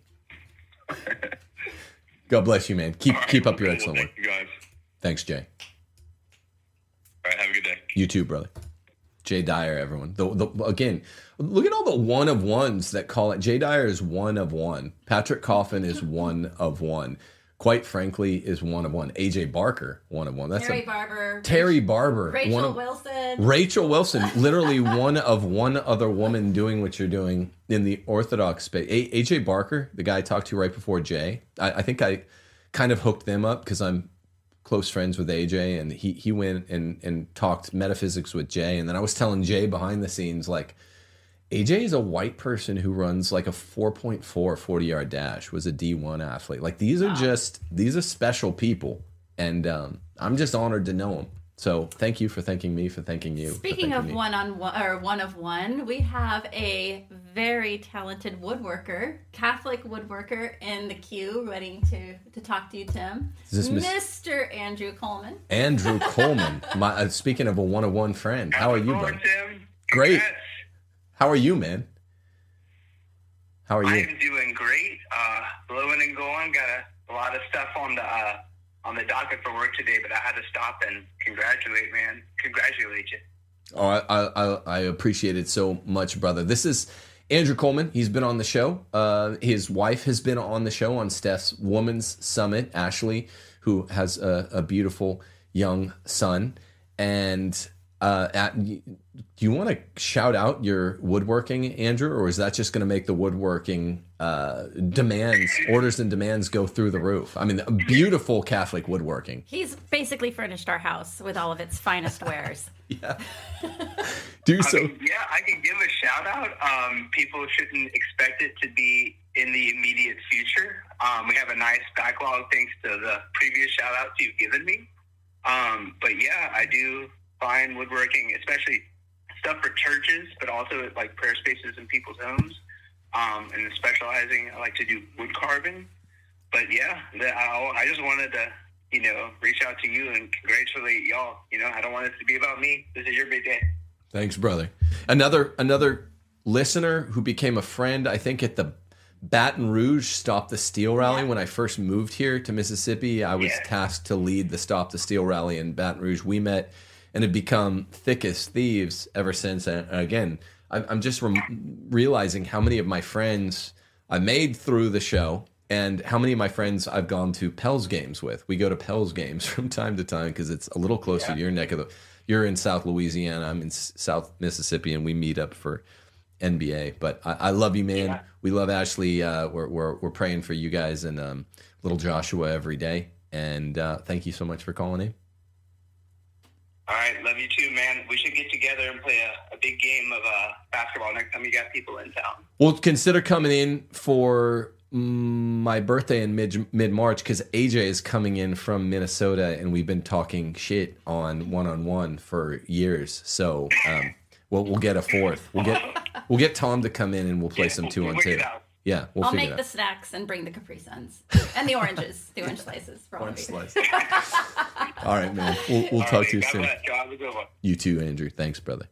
God bless you, man. Keep up your excellent work. Thank you guys. Thanks, Jay. All right, have a good day. You too, brother. Jay Dyer, everyone. Again, look at all the one of ones that call it. Jay Dyer is one of one. Patrick Coffin is one of one. Quite frankly, is one of one. AJ Barker, one of one. That's Terry Barber. Rachel Wilson, literally one of one other woman doing what you're doing in the Orthodox space. AJ Barker, the guy I talked to right before Jay, I think I kind of hooked them up because I'm close friends with AJ, and he went and talked metaphysics with Jay, and then I was telling Jay behind the scenes, like, AJ is a white person who runs like a 4.4 40-yard dash, was a D1 athlete. Like, these are special people, and I'm just honored to know them. So thank you for thanking me, for thanking you. Speaking of one of one, we have a very talented woodworker, Catholic woodworker in the queue, ready to talk to you, Tim. Is this Mr. Andrew Coleman? Andrew Coleman. Speaking of a one-of-one friend, how are you, bud? Great. How are you, man? How are you? I'm doing great. Blowing and going. Got a lot of stuff on the docket for work today, but I had to stop and congratulate you. Oh, I appreciate it so much, brother. This is Andrew Coleman. He's been on the show. His wife has been on the show on Steph's Women's Summit, Ashley, who has a beautiful young son. And do you want to shout out your woodworking, Andrew, or is that just going to make the woodworking orders and demands go through the roof? I mean, beautiful Catholic woodworking. He's basically furnished our house with all of its finest wares. Yeah. I can give a shout out. People shouldn't expect it to be in the immediate future. We have a nice backlog thanks to the previous shout outs you've given me. But yeah, I do find woodworking, especially stuff for churches, but also like prayer spaces in people's homes, and specializing. I like to do wood carving. But yeah, I just wanted to, reach out to you and congratulate y'all. I don't want it to be about me. This is your big day. Thanks, brother. Another listener who became a friend, I think, at the Baton Rouge Stop the Steal rally. When I first moved here to Mississippi, I was tasked to lead the Stop the Steal rally in Baton Rouge. We met and have become thick as thieves ever since. And again, I'm just realizing how many of my friends I made through the show and how many of my friends I've gone to Pels games with. We go to Pels games from time to time because it's a little closer to your neck of the... You're in South Louisiana, I'm in South Mississippi, and we meet up for NBA. But I love you, man. Yeah. We love Ashley. We're praying for you guys and little Joshua every day. And thank you so much for calling in. All right, love you too, man. We should get together and play a big game of basketball next time you got people in town. Well, consider coming in for my birthday in mid-March because AJ is coming in from Minnesota, and we've been talking shit on one-on-one for years. So we'll get a fourth. We'll get Tom to come in and we'll play some 2-on-2. Yeah, I'll make the snacks and bring the Capri Suns and the oranges, the orange slices for all of you. All right, man. We'll talk to you soon. Bless. Have a good one. You too, Andrew. Thanks, brother.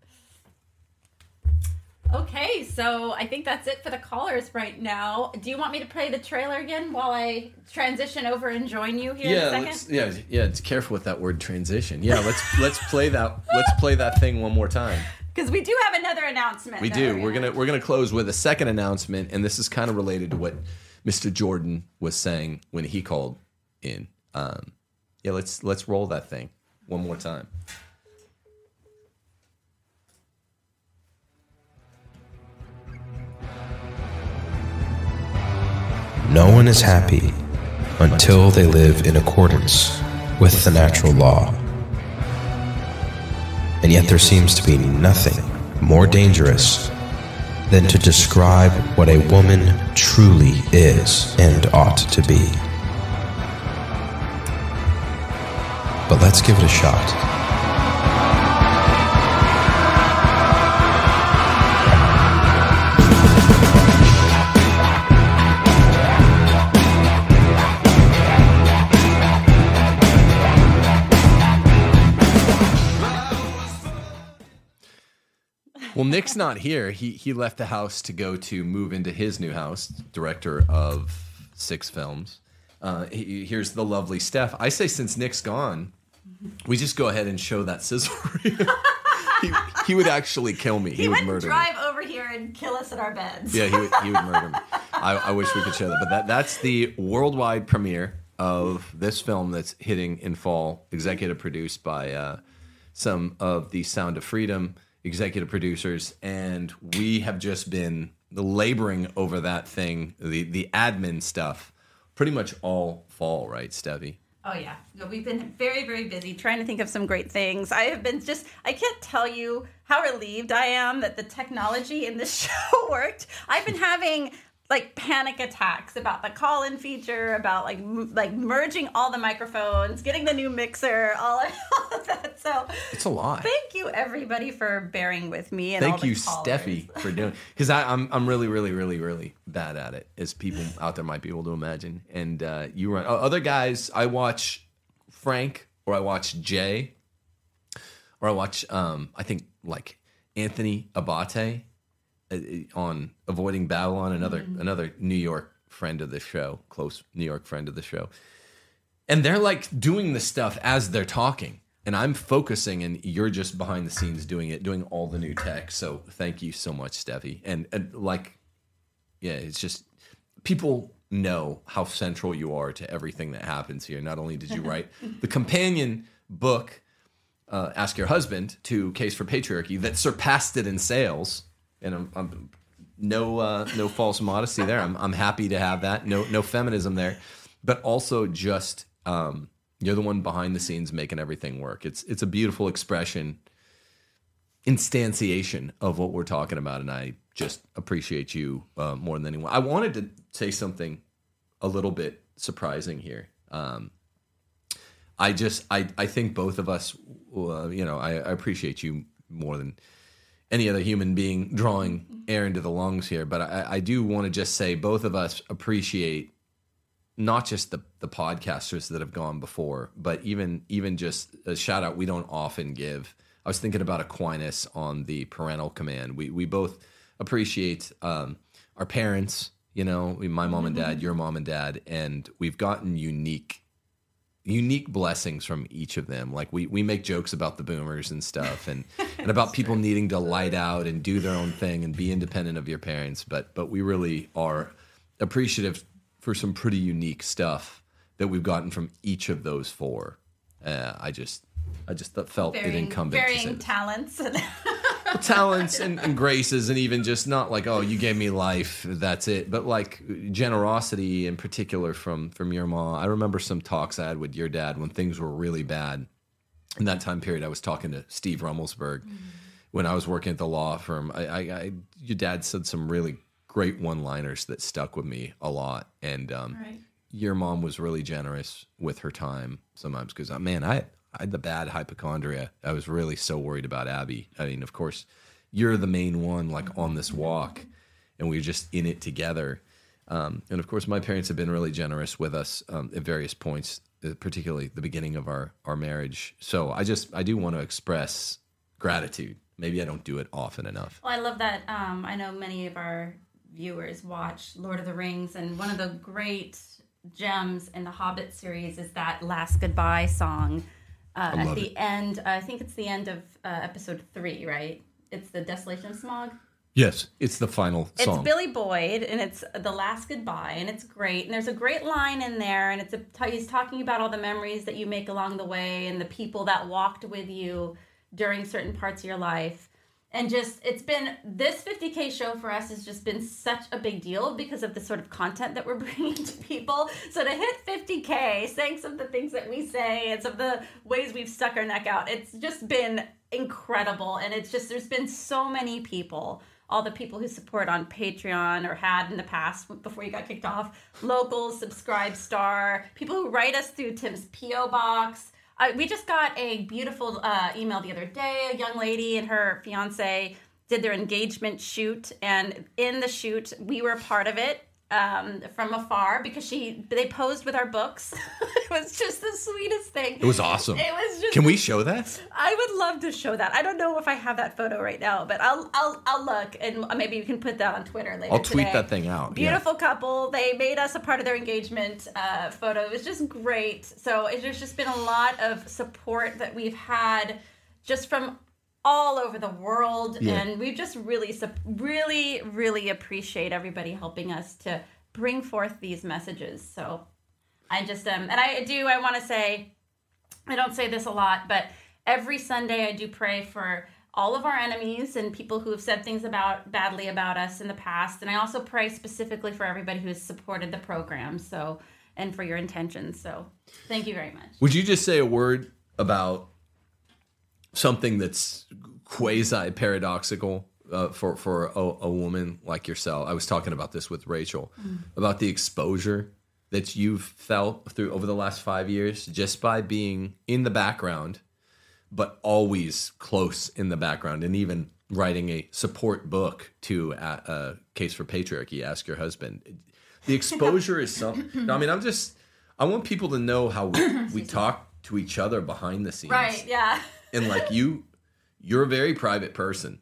Okay, so I think that's it for the callers right now. Do you want me to play the trailer again while I transition over and join you here in a second? Yeah. It's careful with that word transition. Yeah, let's play that. Let's play that thing one more time. Because we do have another announcement. We do. We're gonna close with a second announcement, and this is kind of related to what Mr. Jordan was saying when he called in. Let's roll that thing one more time. No one is happy until they live in accordance with the natural law. And yet there seems to be nothing more dangerous than to describe what a woman truly is and ought to be. But let's give it a shot. Well, Nick's not here. He left the house to go to move into his new house, director of 6 films. Here's the lovely Steph. I say since Nick's gone, we just go ahead and show that sizzle reel. he would actually kill me. He would murder me. He would drive over here and kill us in our beds. Yeah, he would murder me. I wish we could show that. But that's the worldwide premiere of this film that's hitting in fall, executive produced by some of the Sound of Freedom executive producers, and we have just been laboring over that thing, the admin stuff, pretty much all fall, right, Stevie? Oh, yeah. No, we've been very, very busy trying to think of some great things. I can't tell you how relieved I am that the technology in this show worked. I've been having panic attacks about the call-in feature, about merging all the microphones, getting the new mixer, all of that. So it's a lot. Thank you everybody for bearing with me. And thank you, Steffi, for doing. Because I'm really, really, really, really bad at it, as people out there might be able to imagine. And you run other guys. I watch Frank, or I watch Jay, or I watch I think Anthony Abate on Avoiding Babylon, another New York friend of the show, close New York friend of the show. And they're doing the stuff as they're talking. And I'm focusing, and you're just behind the scenes doing all the new tech. So thank you so much, Steffi. And it's just, people know how central you are to everything that happens here. Not only did you write the companion book, Ask Your Husband, to Case for Patriarchy, that surpassed it in sales. And I'm no false modesty there. I'm happy to have that. No feminism there, but also just you're the one behind the scenes making everything work. It's a beautiful expression, instantiation of what we're talking about, and I just appreciate you more than anyone. I wanted to say something a little bit surprising here. I think both of us, I appreciate you more than any other human being drawing air into the lungs here. But I do want to just say both of us appreciate not just the podcasters that have gone before, but even just a shout out we don't often give. I was thinking about Aquinas on the parental command. We both appreciate our parents, you know, my mom and dad, your mom and dad, and we've gotten unique blessings from each of them. Like we make jokes about the boomers and stuff and about people needing to light out and do their own thing and be independent of your parents. But we really are appreciative for some pretty unique stuff that we've gotten from each of those four. I just felt it incumbent to say varying this. talents. Talents and graces, and even just not like, oh, you gave me life, that's it, but like generosity in particular from your mom. I remember some talks I had with your dad when things were really bad. In that time period, I was talking to Steve Rummelsberg when I was working at the law firm. Your dad said some really great one-liners that stuck with me a lot, and your mom was really generous with her time sometimes because, man, I had the bad hypochondria. I was really so worried about Abby. I mean, of course, you're the main one, like on this walk, and we were just in it together. And of course, my parents have been really generous with us at various points, particularly the beginning of our marriage. So I do want to express gratitude. Maybe I don't do it often enough. Well, I love that. I know many of our viewers watch Lord of the Rings, and one of the great gems in the Hobbit series is that Last Goodbye song. At the end, I think it's the end of episode 3, right? It's the Desolation of Smaug. Yes, it's the final song. It's Billy Boyd, and it's the Last Goodbye, and it's great. And there's a great line in there, and he's talking about all the memories that you make along the way and the people that walked with you during certain parts of your life. And just, it's been, this 50K show for us has just been such a big deal because of the sort of content that we're bringing to people. So to hit 50K, saying some of the things that we say and some of the ways we've stuck our neck out, it's just been incredible. And it's just, there's been so many people, all the people who support on Patreon or had in the past before you got kicked off, locals, Subscribe Star, people who write us through Tim's P.O. Box. We just got a beautiful email the other day. A young lady and her fiance did their engagement shoot, and in the shoot, we were a part of it from afar because they posed with our books. It was just the sweetest thing. It was awesome. It was just. Can we show that? I would love to show that. I don't know if I have that photo right now, but I'll look, and maybe you can put that on Twitter later. I'll tweet today. that thing out. Beautiful couple. They made us a part of their engagement photo. It was just great. So there's just been a lot of support that we've had just from all over the world, and we just really, really appreciate everybody helping us to bring forth these messages. So I just and I want to say, I don't say this a lot, but every Sunday I do pray for all of our enemies and people who have said things badly about us in the past, and I also pray specifically for everybody who has supported the program. So, and for your intentions. So thank you very much. Would you just say a word about something that's quasi paradoxical for a woman like yourself? I was talking about this with Rachel about the exposure that you've felt through over the last 5 years just by being in the background, but always close in the background, and even writing a support book to a Case for Patriarchy, Ask Your Husband. The exposure is something. I mean, I want people to know how we talk to each other behind the scenes. Right, yeah. And like you're a very private person.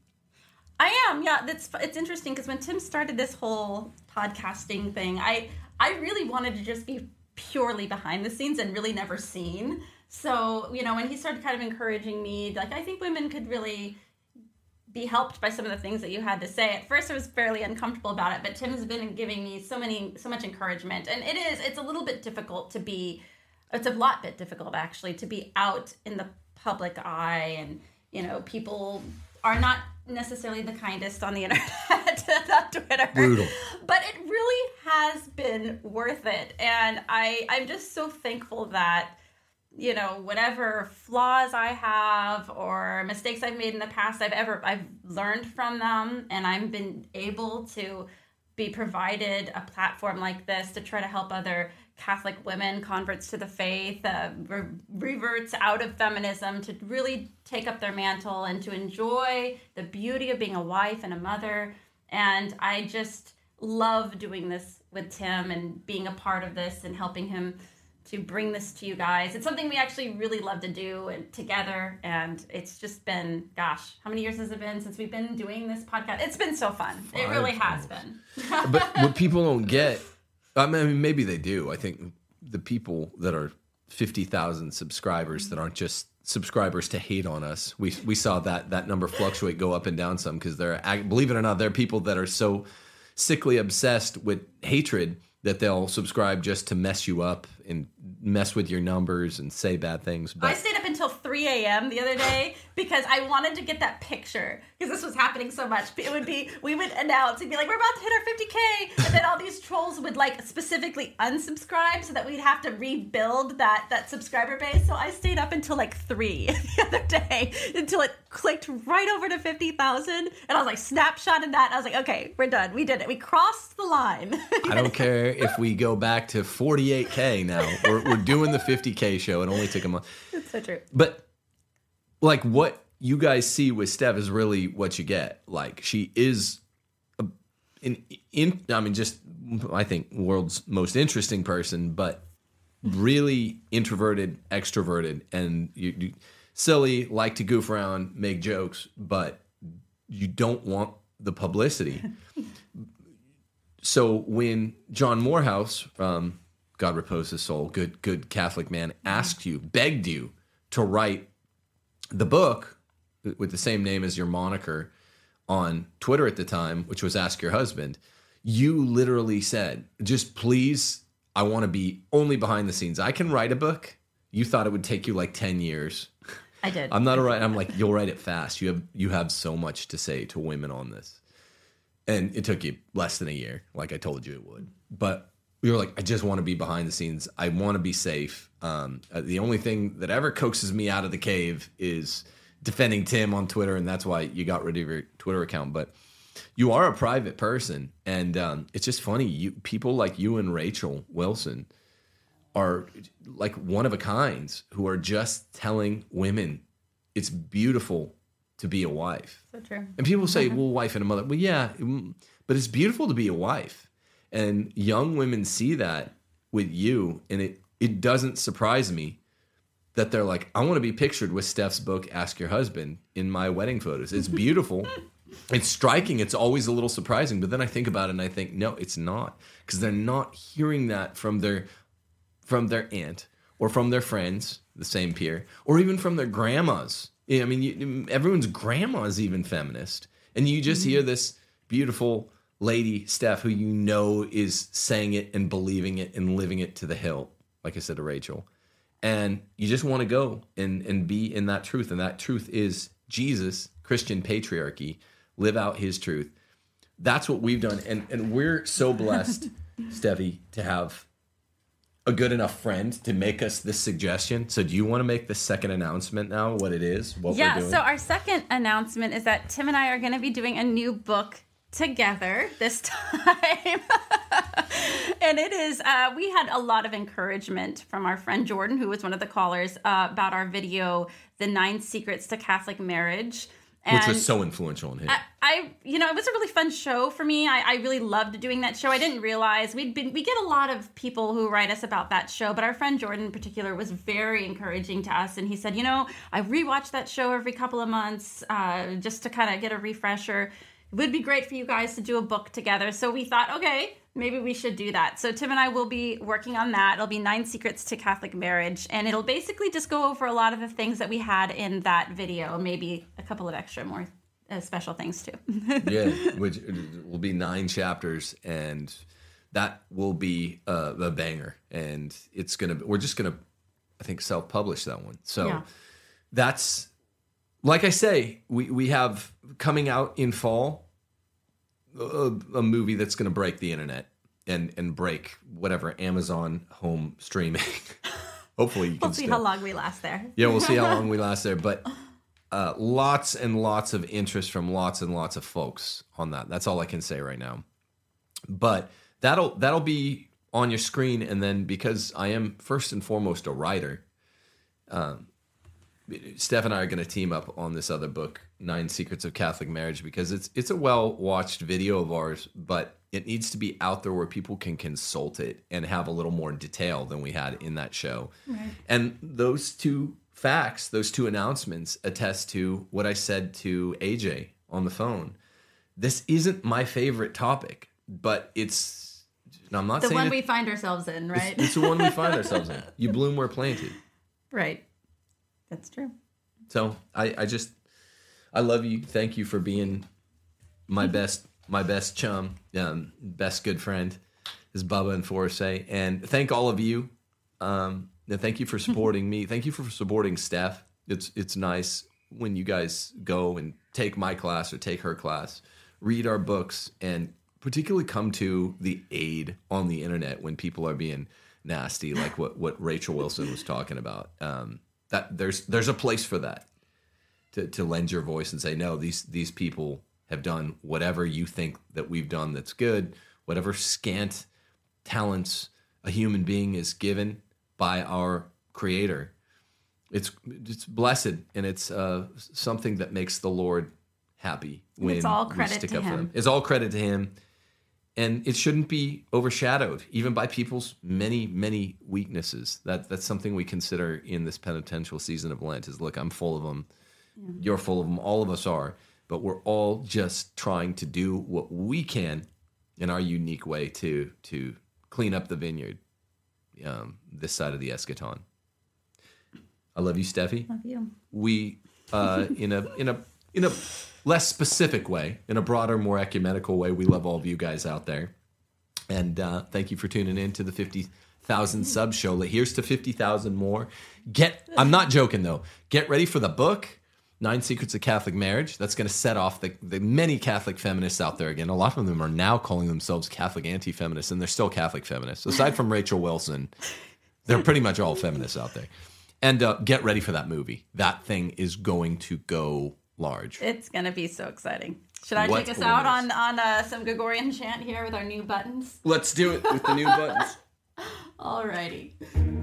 I am, yeah. It's interesting because when Tim started this whole podcasting thing, I really wanted to just be purely behind the scenes and really never seen. So, when he started kind of encouraging me, like, I think women could really be helped by some of the things that you had to say. At first, I was fairly uncomfortable about it, but Tim's been giving me so much encouragement. And it's a little bit difficult it's a lot bit difficult, actually, to be out in the public eye. And, people are not necessarily the kindest on the internet, on Twitter. Brutal. But it really has been worth it. And I'm just so thankful that, whatever flaws I have or mistakes I've made in the past, I've learned from them, and I've been able to be provided a platform like this to try to help other Catholic women, converts to the faith, reverts out of feminism to really take up their mantle and to enjoy the beauty of being a wife and a mother. And I just love doing this with Tim and being a part of this and helping him to bring this to you guys. It's something we actually really love to do and together, and it's just been, gosh, how many years has it been since we've been doing this podcast? It's been so fun. It really has been. But what people don't get, I mean, maybe they do. I think the people that are 50,000 subscribers that aren't just subscribers to hate on us, we saw that number fluctuate, go up and down some, because believe it or not, there are people that are so sickly obsessed with hatred that they'll subscribe just to mess you up and mess with your numbers and say bad things. But I stayed up until 3 a.m. the other day because I wanted to get that picture, because this was happening so much. We would announce, it'd be like, we're about to hit our 50K, and then all these trolls would like specifically unsubscribe so that we'd have to rebuild that subscriber base. So I stayed up until like 3 the other day until it clicked right over to 50,000, and I was like snapshotting that, and I was like, okay, we're done. We did it. We crossed the line. I don't care if we go back to 48K now. We're doing the 50K show. It only took a month. It's so true. But like what you guys see with Steph is really what you get. Like she is, I think world's most interesting person, but really introverted, extroverted, and you silly, like to goof around, make jokes, but you don't want the publicity. So when John Morehouse, God repose his soul, good Catholic man, asked you, begged you to write the book with the same name as your moniker on Twitter at the time, which was Ask Your Husband, you literally said, just please, I want to be only behind the scenes. I can write a book. You thought it would take you like 10 years. I did. I'm not a writer. I'm like, you'll write it fast. You have so much to say to women on this. And it took you less than a year, like I told you it would. But we were like, I just want to be behind the scenes. I want to be safe. The only thing that ever coaxes me out of the cave is defending Tim on Twitter, and that's why you got rid of your Twitter account. But you are a private person, and it's just funny. People like you and Rachel Wilson are like one of a kinds who are just telling women it's beautiful to be a wife. So true. And people say, well, wife and a mother. Well, yeah, but it's beautiful to be a wife. And young women see that with you, and it doesn't surprise me that they're like, I want to be pictured with Steph's book, Ask Your Husband, in my wedding photos. It's beautiful. It's striking. It's always a little surprising. But then I think about it and I think, no, it's not. Because they're not hearing that from their aunt or from their friends, the same peer, or even from their grandmas. I mean, everyone's grandma is even feminist. And you just hear this beautiful lady, Steph, who you know is saying it and believing it and living it to the hilt, like I said to Rachel. And you just want to go and be in that truth. And that truth is Jesus, Christian patriarchy, live out his truth. That's what we've done. And we're so blessed, Steffi, to have a good enough friend to make us this suggestion. So do you want to make the second announcement now, what it is, what we're doing? So our second announcement is that Tim and I are going to be doing a new book together this time. And it is, we had a lot of encouragement from our friend Jordan, who was one of the callers, about our video, The 9 Secrets to Catholic Marriage. And which was so influential on him. It was a really fun show for me. I really loved doing that show. I didn't realize we get a lot of people who write us about that show, but our friend Jordan in particular was very encouraging to us. And he said, I rewatch that show every couple of months just to kind of get a refresher. It would be great for you guys to do a book together. So we thought, okay, maybe we should do that. So Tim and I will be working on that. It'll be 9 Secrets to Catholic Marriage. And it'll basically just go over a lot of the things that we had in that video, maybe a couple of extra more special things too. Yeah, which will be 9 chapters, and that will be a banger. And we're just gonna, I think, self-publish that one. So that's, like I say, we have coming out in fall a movie that's going to break the internet and break whatever Amazon home streaming. Hopefully you can We'll see how long we last there. Yeah, we'll see how long we last there. But lots and lots of interest from lots and lots of folks on that. That's all I can say right now. But that'll be on your screen. And then because I am first and foremost a writer, Steph and I are going to team up on this other book, 9 Secrets of Catholic Marriage, because it's a well-watched video of ours, but it needs to be out there where people can consult it and have a little more detail than we had in that show. Right. And those two facts, those two announcements attest to what I said to AJ on the phone. This isn't my favorite topic, but it's, I'm not the saying one it, we find ourselves in, right? it's the one we find ourselves in. You bloom where planted. Right. That's true. So I love you. Thank you for being my best chum, best good friend, as Bubba and Forrest say. And thank all of you. And thank you for supporting me. Thank you for supporting Steph. It's nice when you guys go and take my class or take her class, read our books, and particularly come to the aid on the internet when people are being nasty, like what Rachel Wilson was talking about. That there's a place for that, to lend your voice and say, no, these people have done whatever you think that we've done that's good, whatever scant talents a human being is given by our Creator. It's blessed, and it's something that makes the Lord happy when it's all we credit stick to up for him. Him. It's all credit to Him. And it shouldn't be overshadowed, even by people's many, many weaknesses. That's something we consider in this penitential season of Lent is, look, I'm full of them. Yeah. You're full of them. All of us are. But we're all just trying to do what we can in our unique way to clean up the vineyard this side of the eschaton. I love you, Steffi. Love you. We, in a less specific way, in a broader, more ecumenical way, we love all of you guys out there. And thank you for tuning in to the 50,000 sub show. Here's to 50,000 more. I'm not joking, though. Get ready for the book, 9 Secrets of Catholic Marriage. That's going to set off the many Catholic feminists out there again. A lot of them are now calling themselves Catholic anti-feminists, and they're still Catholic feminists. Aside from Rachel Wilson, they're pretty much all feminists out there. And get ready for that movie. That thing is going to go large. It's going to be so exciting. Should I take us out on some Gregorian chant here with our new buttons? Let's do it with the new buttons. Alrighty.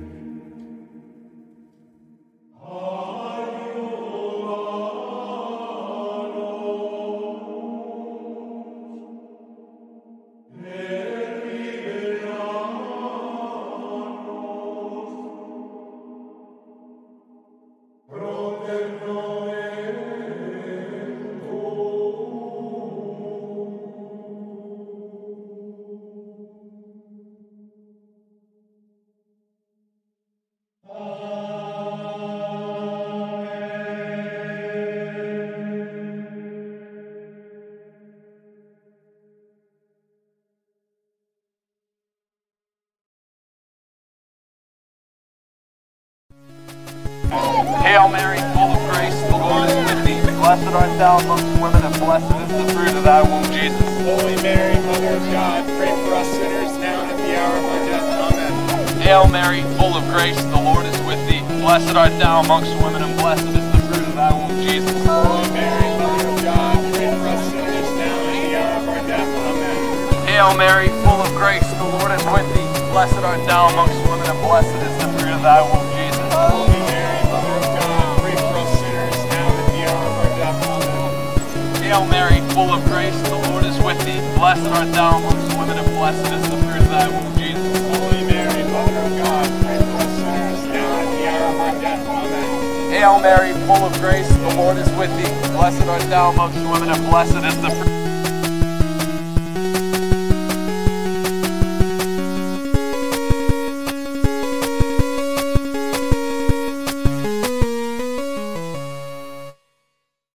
Hail Mary, full of grace, the Lord is with thee. Blessed art thou amongst women, and blessed is the fruit of thy womb, Jesus. Holy Mary, Mother of God, pray for us sinners now and at the hour of our death. Amen. Hail Mary, full of grace, the Lord is with thee. Blessed art thou amongst women, and blessed is the fruit of thy womb, Jesus. Holy Mary, Mother of God, pray for us sinners now and at the hour of our death. Amen. Hail Mary, full of grace, the Lord is with thee. Blessed art thou amongst women, and blessed is the fruit of thy womb, Jesus. Holy Mary, Mother of God, pray for us sinners now and at the hour of our death. Amen. Hail Mary, full of grace, the Lord is with thee. Blessed art thou amongst women, and blessed is the fruit of thy womb, Jesus. Holy Mary, Mother of God, pray for us sinners now and at the hour of our death. Amen. Hail Mary, full of grace, the Lord is with thee. Blessed art thou amongst women, and blessed is the fruit